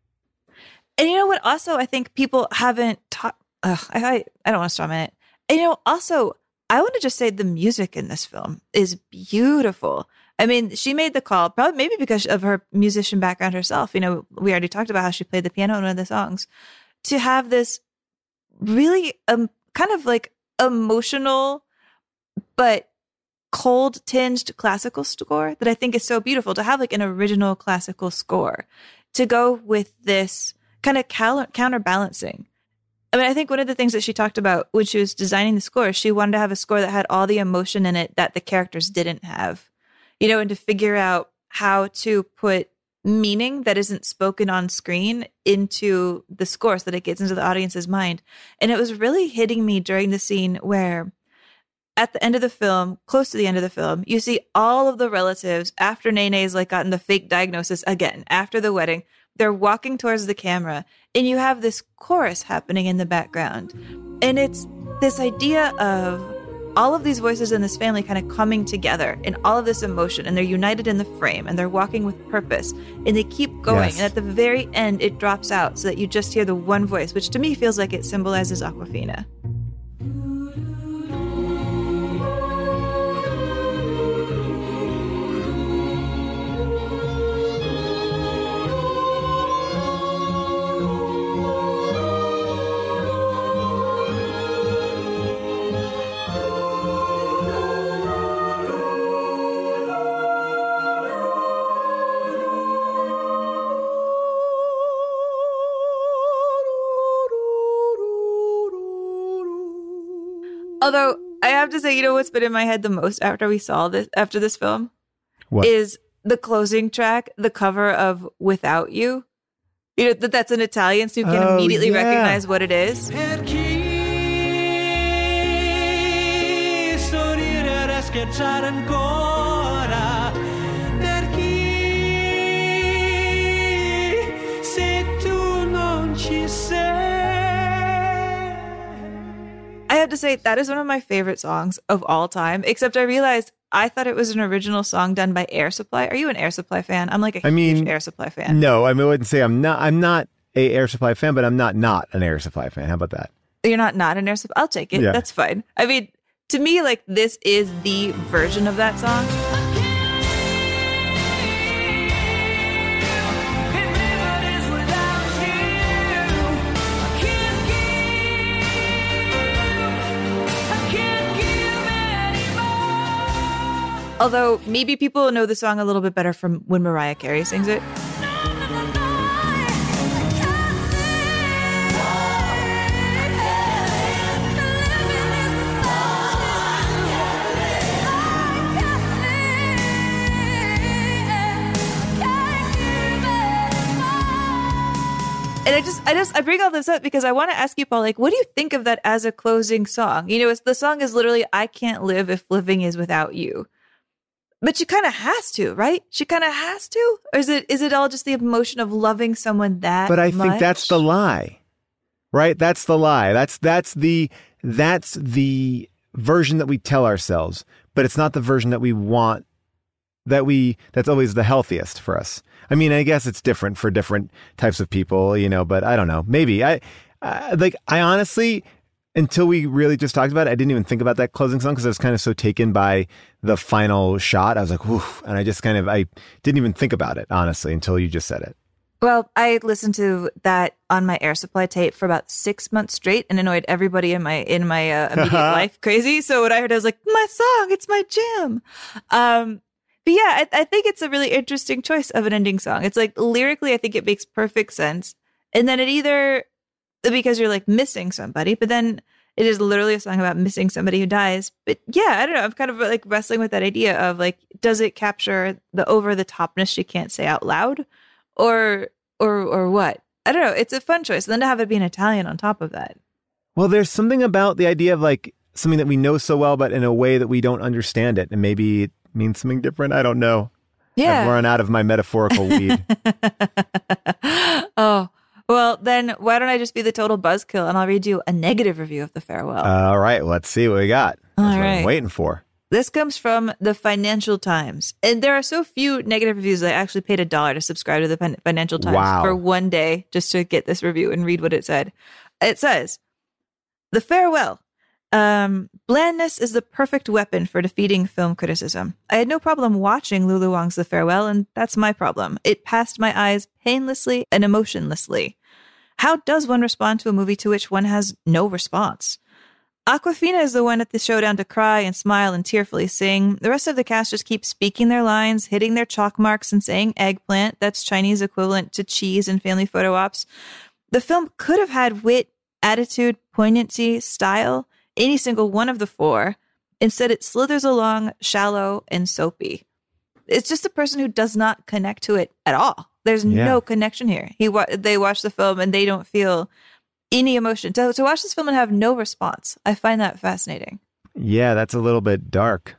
And you know what? Also, I think people haven't taught. I, I I don't want to storm it. And you know, also, I want to just say the music in this film is beautiful. I mean, she made the call, probably maybe because of her musician background herself. You know, we already talked about how she played the piano in one of the songs. To have this really um kind of like emotional, but cold tinged classical score that I think is so beautiful, to have like an original classical score to go with this kind of cal- counterbalancing. I mean, I think one of the things that she talked about when she was designing the score, she wanted to have a score that had all the emotion in it that the characters didn't have, you know, and to figure out how to put meaning that isn't spoken on screen into the score so that it gets into the audience's mind. And it was really hitting me during the scene where at the end of the film, close to the end of the film, you see all of the relatives after Nene's like gotten the fake diagnosis again, after the wedding, they're walking towards the camera and you have this chorus happening in the background. And it's this idea of all of these voices in this family kind of coming together in all of this emotion, and they're united in the frame and they're walking with purpose and they keep going. Yes. And at the very end, it drops out so that you just hear the one voice, which to me feels like it symbolizes Awkwafina. Although I have to say, you know what's been in my head the most after we saw this, after this film? What? Is the closing track, the cover of Without You. You know, that that's in Italian, so you can Oh, immediately yeah. recognize what it is. Sorridere e scherzare ancora per chi se tu non ci sei. I have to say, that is one of my favorite songs of all time, except I realized I thought it was an original song done by Air Supply. Are you an Air Supply fan? I'm like a I huge mean, Air Supply fan. No, I mean, I wouldn't say I'm not. I'm not a Air Supply fan, but I'm not not an Air Supply fan. How about that? You're not not an Air Supply? I'll take it. Yeah. That's fine. I mean, to me, like, this is the version of that song. Although maybe people know the song a little bit better from when Mariah Carey sings it. And I just, I just, I bring all this up because I want to ask you, Paul, like, what do you think of that as a closing song? You know, it's, the song is literally, I can't live if living is without you. But she kind of has to, right? She kind of has to? Or is it, is it all just the emotion of loving someone that But I much? think that's the lie, right? That's the lie. That's that's the that's the version that we tell ourselves, but it's not the version that we want. That we that's always the healthiest for us. I mean, I guess it's different for different types of people, you know. But I don't know. Maybe I, I like. I honestly, until we really just talked about it, I didn't even think about that closing song because I was kind of so taken by the final shot. I was like, "Oof," and I just kind of I didn't even think about it honestly until you just said it. Well, I listened to that on my Air Supply tape for about six months straight and annoyed everybody in my in my uh, immediate life crazy. So when I heard it, I was like, my song, it's my jam. Um, but yeah, I, I think it's a really interesting choice of an ending song. It's like lyrically, I think it makes perfect sense. And then it either, because you're like missing somebody, but then it is literally a song about missing somebody who dies. But yeah, I don't know. I'm kind of like wrestling with that idea of like, does it capture the over the topness she can't say out loud? Or, or, or what? I don't know. It's a fun choice. And then to have it be in Italian on top of that. Well, there's something about the idea of like something that we know so well, but in a way that we don't understand it. And maybe it means something different. I don't know. Yeah. I've run out of my metaphorical weed. Oh, well, then why don't I just be the total buzzkill and I'll read you a negative review of The Farewell. All right. Let's see what we got. That's All what right. I'm waiting for. This comes from the Financial Times. And there are so few negative reviews that I actually paid a dollar to subscribe to the Fin- Financial Times Wow. for one day just to get this review and read what it said. It says, The Farewell. Um, blandness is the perfect weapon for defeating film criticism. I had no problem watching Lulu Wang's The Farewell, and that's my problem. It passed my eyes painlessly and emotionlessly. How does one respond to a movie to which one has no response? Awkwafina is the one at the showdown to cry and smile and tearfully sing. The rest of the cast just keep speaking their lines, hitting their chalk marks and saying eggplant. That's Chinese equivalent to cheese in family photo ops. The film could have had wit, attitude, poignancy, style, any single one of the four. Instead, it slithers along shallow and soapy. It's just a person who does not connect to it at all. There's Yeah. no connection here. He wa- They watch the film and they don't feel any emotion. To, to watch this film and have no response, I find that fascinating. Yeah, that's a little bit dark.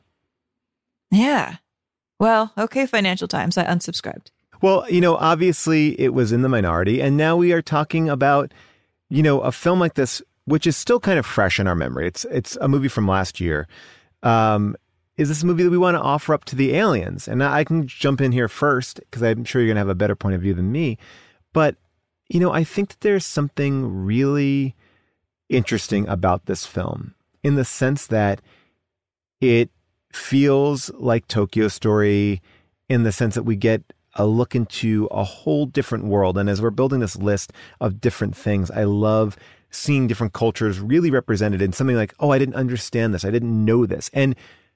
Yeah. Well, okay, Financial Times, I unsubscribed. Well, you know, obviously it was in the minority, and now we are talking about, you know, a film like this, which is still kind of fresh in our memory. It's it's a movie from last year. Um, is this a movie that we want to offer up to the aliens? And I can jump in here first, because I'm sure you're going to have a better point of view than me. But, you know, I think that there's something really interesting about this film in the sense that it feels like Tokyo Story in the sense that we get a look into a whole different world. And as we're building this list of different things, I love seeing different cultures really represented in something like, oh, I didn't understand this. I didn't know this. And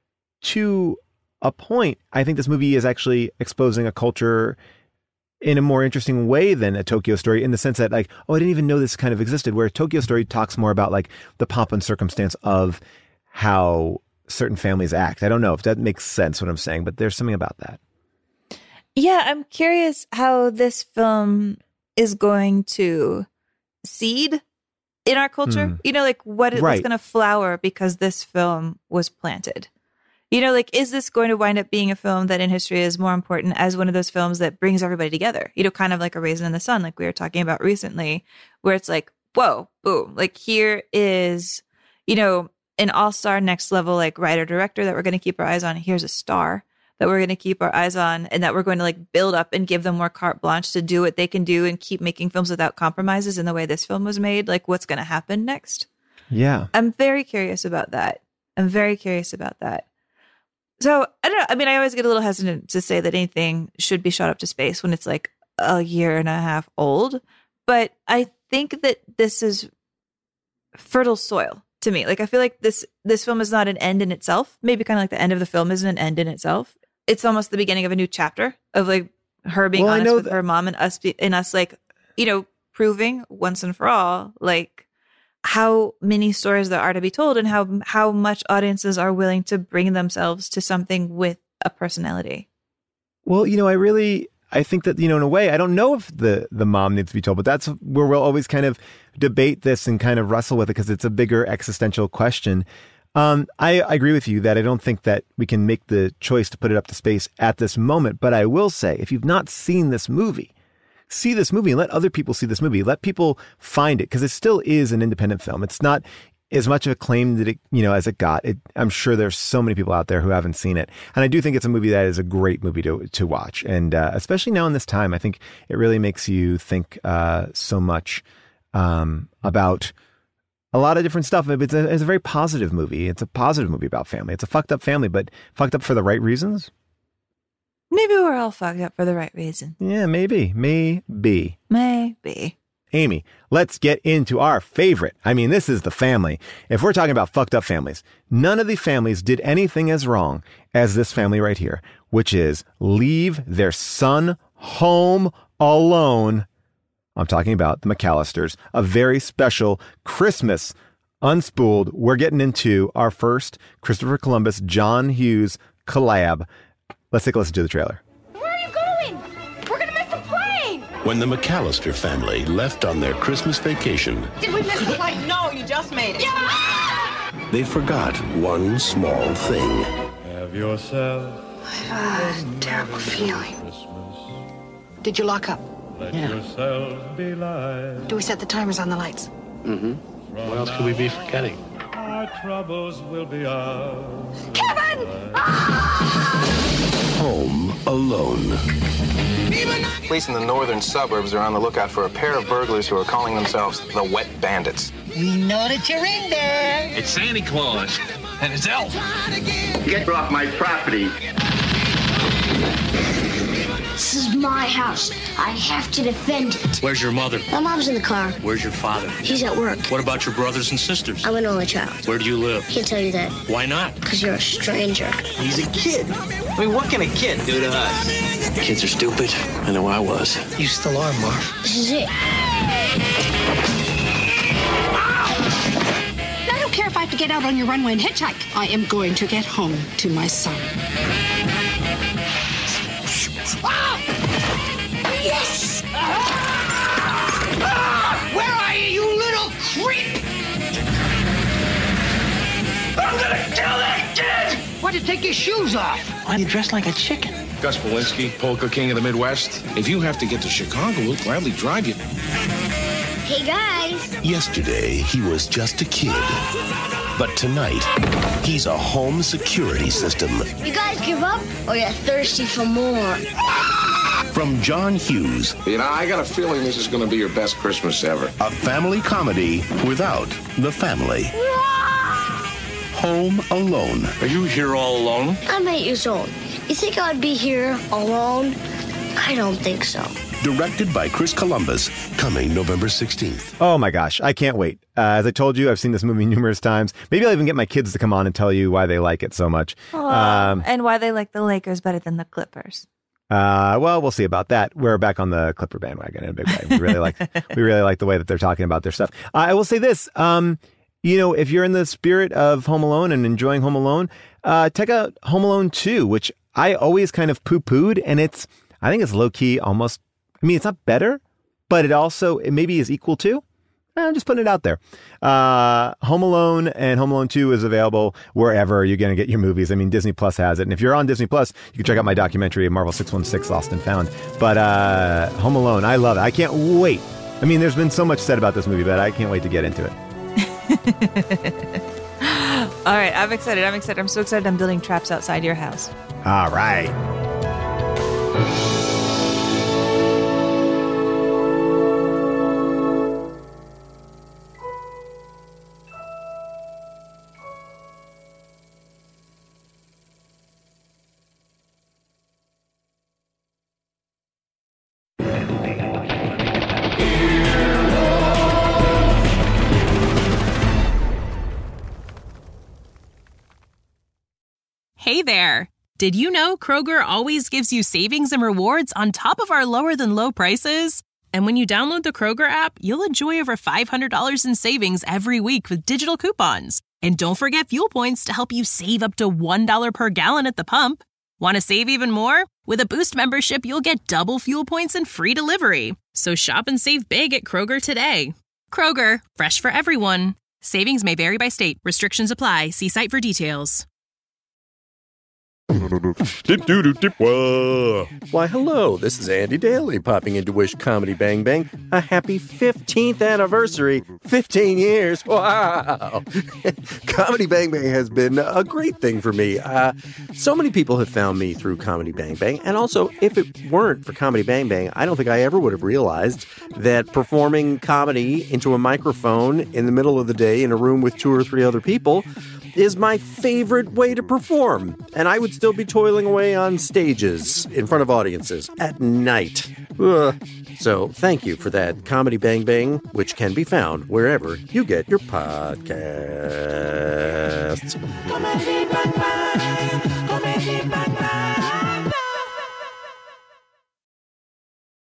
to a point, I think this movie is actually exposing a culture in a more interesting way than a Tokyo Story, in the sense that, like, oh, I didn't even know this kind of existed, where Tokyo Story talks more about like the pomp and circumstance of how certain families act. I don't know if that makes sense what I'm saying, but there's something about that. Yeah, I'm curious how this film is going to seed in our culture. Mm. You know, like what, right. what's going to flower because this film was planted. You know, like, is this going to wind up being a film that in history is more important as one of those films that brings everybody together? You know, kind of like A Raisin in the Sun, like we were talking about recently, where it's like, whoa, boom, like here is, you know, an all-star next level, like writer director that we're going to keep our eyes on. Here's a star that we're going to keep our eyes on, and that we're going to like build up and give them more carte blanche to do what they can do and keep making films without compromises in the way this film was made. Like, what's going to happen next? Yeah. I'm very curious about that. I'm very curious about that. So, I don't know. I mean, I always get a little hesitant to say that anything should be shot up to space when it's like a year and a half old. But I think that this is fertile soil to me. Like, I feel like this this film is not an end in itself. Maybe kind of like the end of the film isn't an end in itself. It's almost the beginning of a new chapter of like her being well, honest with that- her mom and us be- and us like, you know, proving once and for all, like, how many stories there are to be told and how how much audiences are willing to bring themselves to something with a personality. Well, you know, I really, I think that, you know, in a way, I don't know if the, the mom needs to be told, but that's where we'll always kind of debate this and kind of wrestle with it because it's a bigger existential question. Um, I, I agree with you that I don't think that we can make the choice to put it up to space at this moment. But I will say, if you've not seen this movie, see this movie and let other people see this movie. Let people find it, because it still is an independent film. It's not as much of a claim that it, you know, as it got. It, I'm sure there's so many people out there who haven't seen it. And I do think it's a movie that is a great movie to to watch. And uh, especially now in this time, I think it really makes you think uh, so much um, about a lot of different stuff. It's a, it's a very positive movie. It's a positive movie about family. It's a fucked up family, but fucked up for the right reasons. Maybe we're all fucked up for the right reason. Yeah, maybe. Maybe. Maybe. Amy, let's get into our favorite. I mean, this is the family. If we're talking about fucked up families, none of the families did anything as wrong as this family right here, which is leave their son home alone. I'm talking about the McAllisters, a very special Christmas unspooled. We're getting into our first Christopher Columbus, John Hughes collab. Let's take a listen to the trailer. Where are you going? We're going to miss the plane. When the McAllister family left on their Christmas vacation, Did we miss the plane? No, you just made it. Yeah! they forgot one small thing. Have yourself I've a terrible feeling. Did you lock up? Let Yeah. yourself be light. Do we set the timers on the lights? Mm-hmm. What else could we be forgetting? Our troubles will be ours. Kevin! Home alone. Police in the northern suburbs are on the lookout for a pair of burglars who are calling themselves the Wet Bandits. We know that you're in there. It's Santa Claus and his elf. Get off my property. This is my house. I have to defend it. Where's your mother? My mom's in the car. Where's your father? He's at work. What about your brothers and sisters? I'm an only child. Where do you live? Can't tell you that. Why not? Because you're a stranger. He's a kid. I mean, what can a kid do to us? Kids are stupid. I know I was. You still are, Marv. This is it. I don't care if I have to get out on your runway and hitchhike. I am going to get home to my son. Ah! Yes! Ah! Where are you, you little creep? I'm gonna kill that kid! Why'd you take your shoes off? Why do you dress like a chicken? Gus Polinski, polka king of the Midwest. If you have to get to Chicago, we'll gladly drive you. Hey, guys. Yesterday, he was just a kid. But tonight, he's a home security system. You guys give up or you're thirsty for more? From John Hughes. You know, I got a feeling this is going to be your best Christmas ever. A family comedy without the family. Home Alone. Are you here all alone? I'm eight years old. You think I'd be here alone? I don't think so. Directed by Chris Columbus, coming November sixteenth. Oh my gosh, I can't wait. Uh, as I told you, I've seen this movie numerous times. Maybe I'll even get my kids to come on and tell you why they like it so much. Oh, Um, and why they like the Lakers better than the Clippers. Uh, well, we'll see about that. We're back on the Clipper bandwagon in a big way. We really like, we really like the way that they're talking about their stuff. Uh, I will say this, um, you know, if you're in the spirit of Home Alone and enjoying Home Alone, uh, check out Home Alone two, which I always kind of poo-pooed, and it's, I think it's low key almost, I mean, it's not better, but it also, it maybe is equal to. I'm just putting it out there. Uh, Home Alone and Home Alone two is available wherever you're going to get your movies. I mean, Disney Plus has it. And if you're on Disney Plus, you can check out my documentary, Marvel six one six Lost and Found. But uh, Home Alone, I love it. I can't wait. I mean, there's been so much said about this movie, but I can't wait to get into it. All right, I'm excited. I'm excited. I'm so excited. I'm building traps outside your house. All right. Hey there! Did you know Kroger always gives you savings and rewards on top of our lower-than-low prices? And when you download the Kroger app, you'll enjoy over five hundred dollars in savings every week with digital coupons. And don't forget fuel points to help you save up to one dollar per gallon at the pump. Want to save even more? With a Boost membership, you'll get double fuel points and free delivery. So shop and save big at Kroger today. Kroger, fresh for everyone. Savings may vary by state. Restrictions apply. See site for details. Why, hello, this is Andy Daly popping in to wish Comedy Bang Bang a happy fifteenth anniversary. fifteen years, wow. Comedy Bang Bang has been a great thing for me. Uh, so many people have found me through Comedy Bang Bang, and also, if it weren't for Comedy Bang Bang, I don't think I ever would have realized that performing comedy into a microphone in the middle of the day in a room with two or three other people is my favorite way to perform. And I would still be toiling away on stages in front of audiences at night. Ugh. So thank you for that, Comedy Bang Bang, which can be found wherever you get your podcasts. Comedy Bang Bang, Comedy Bang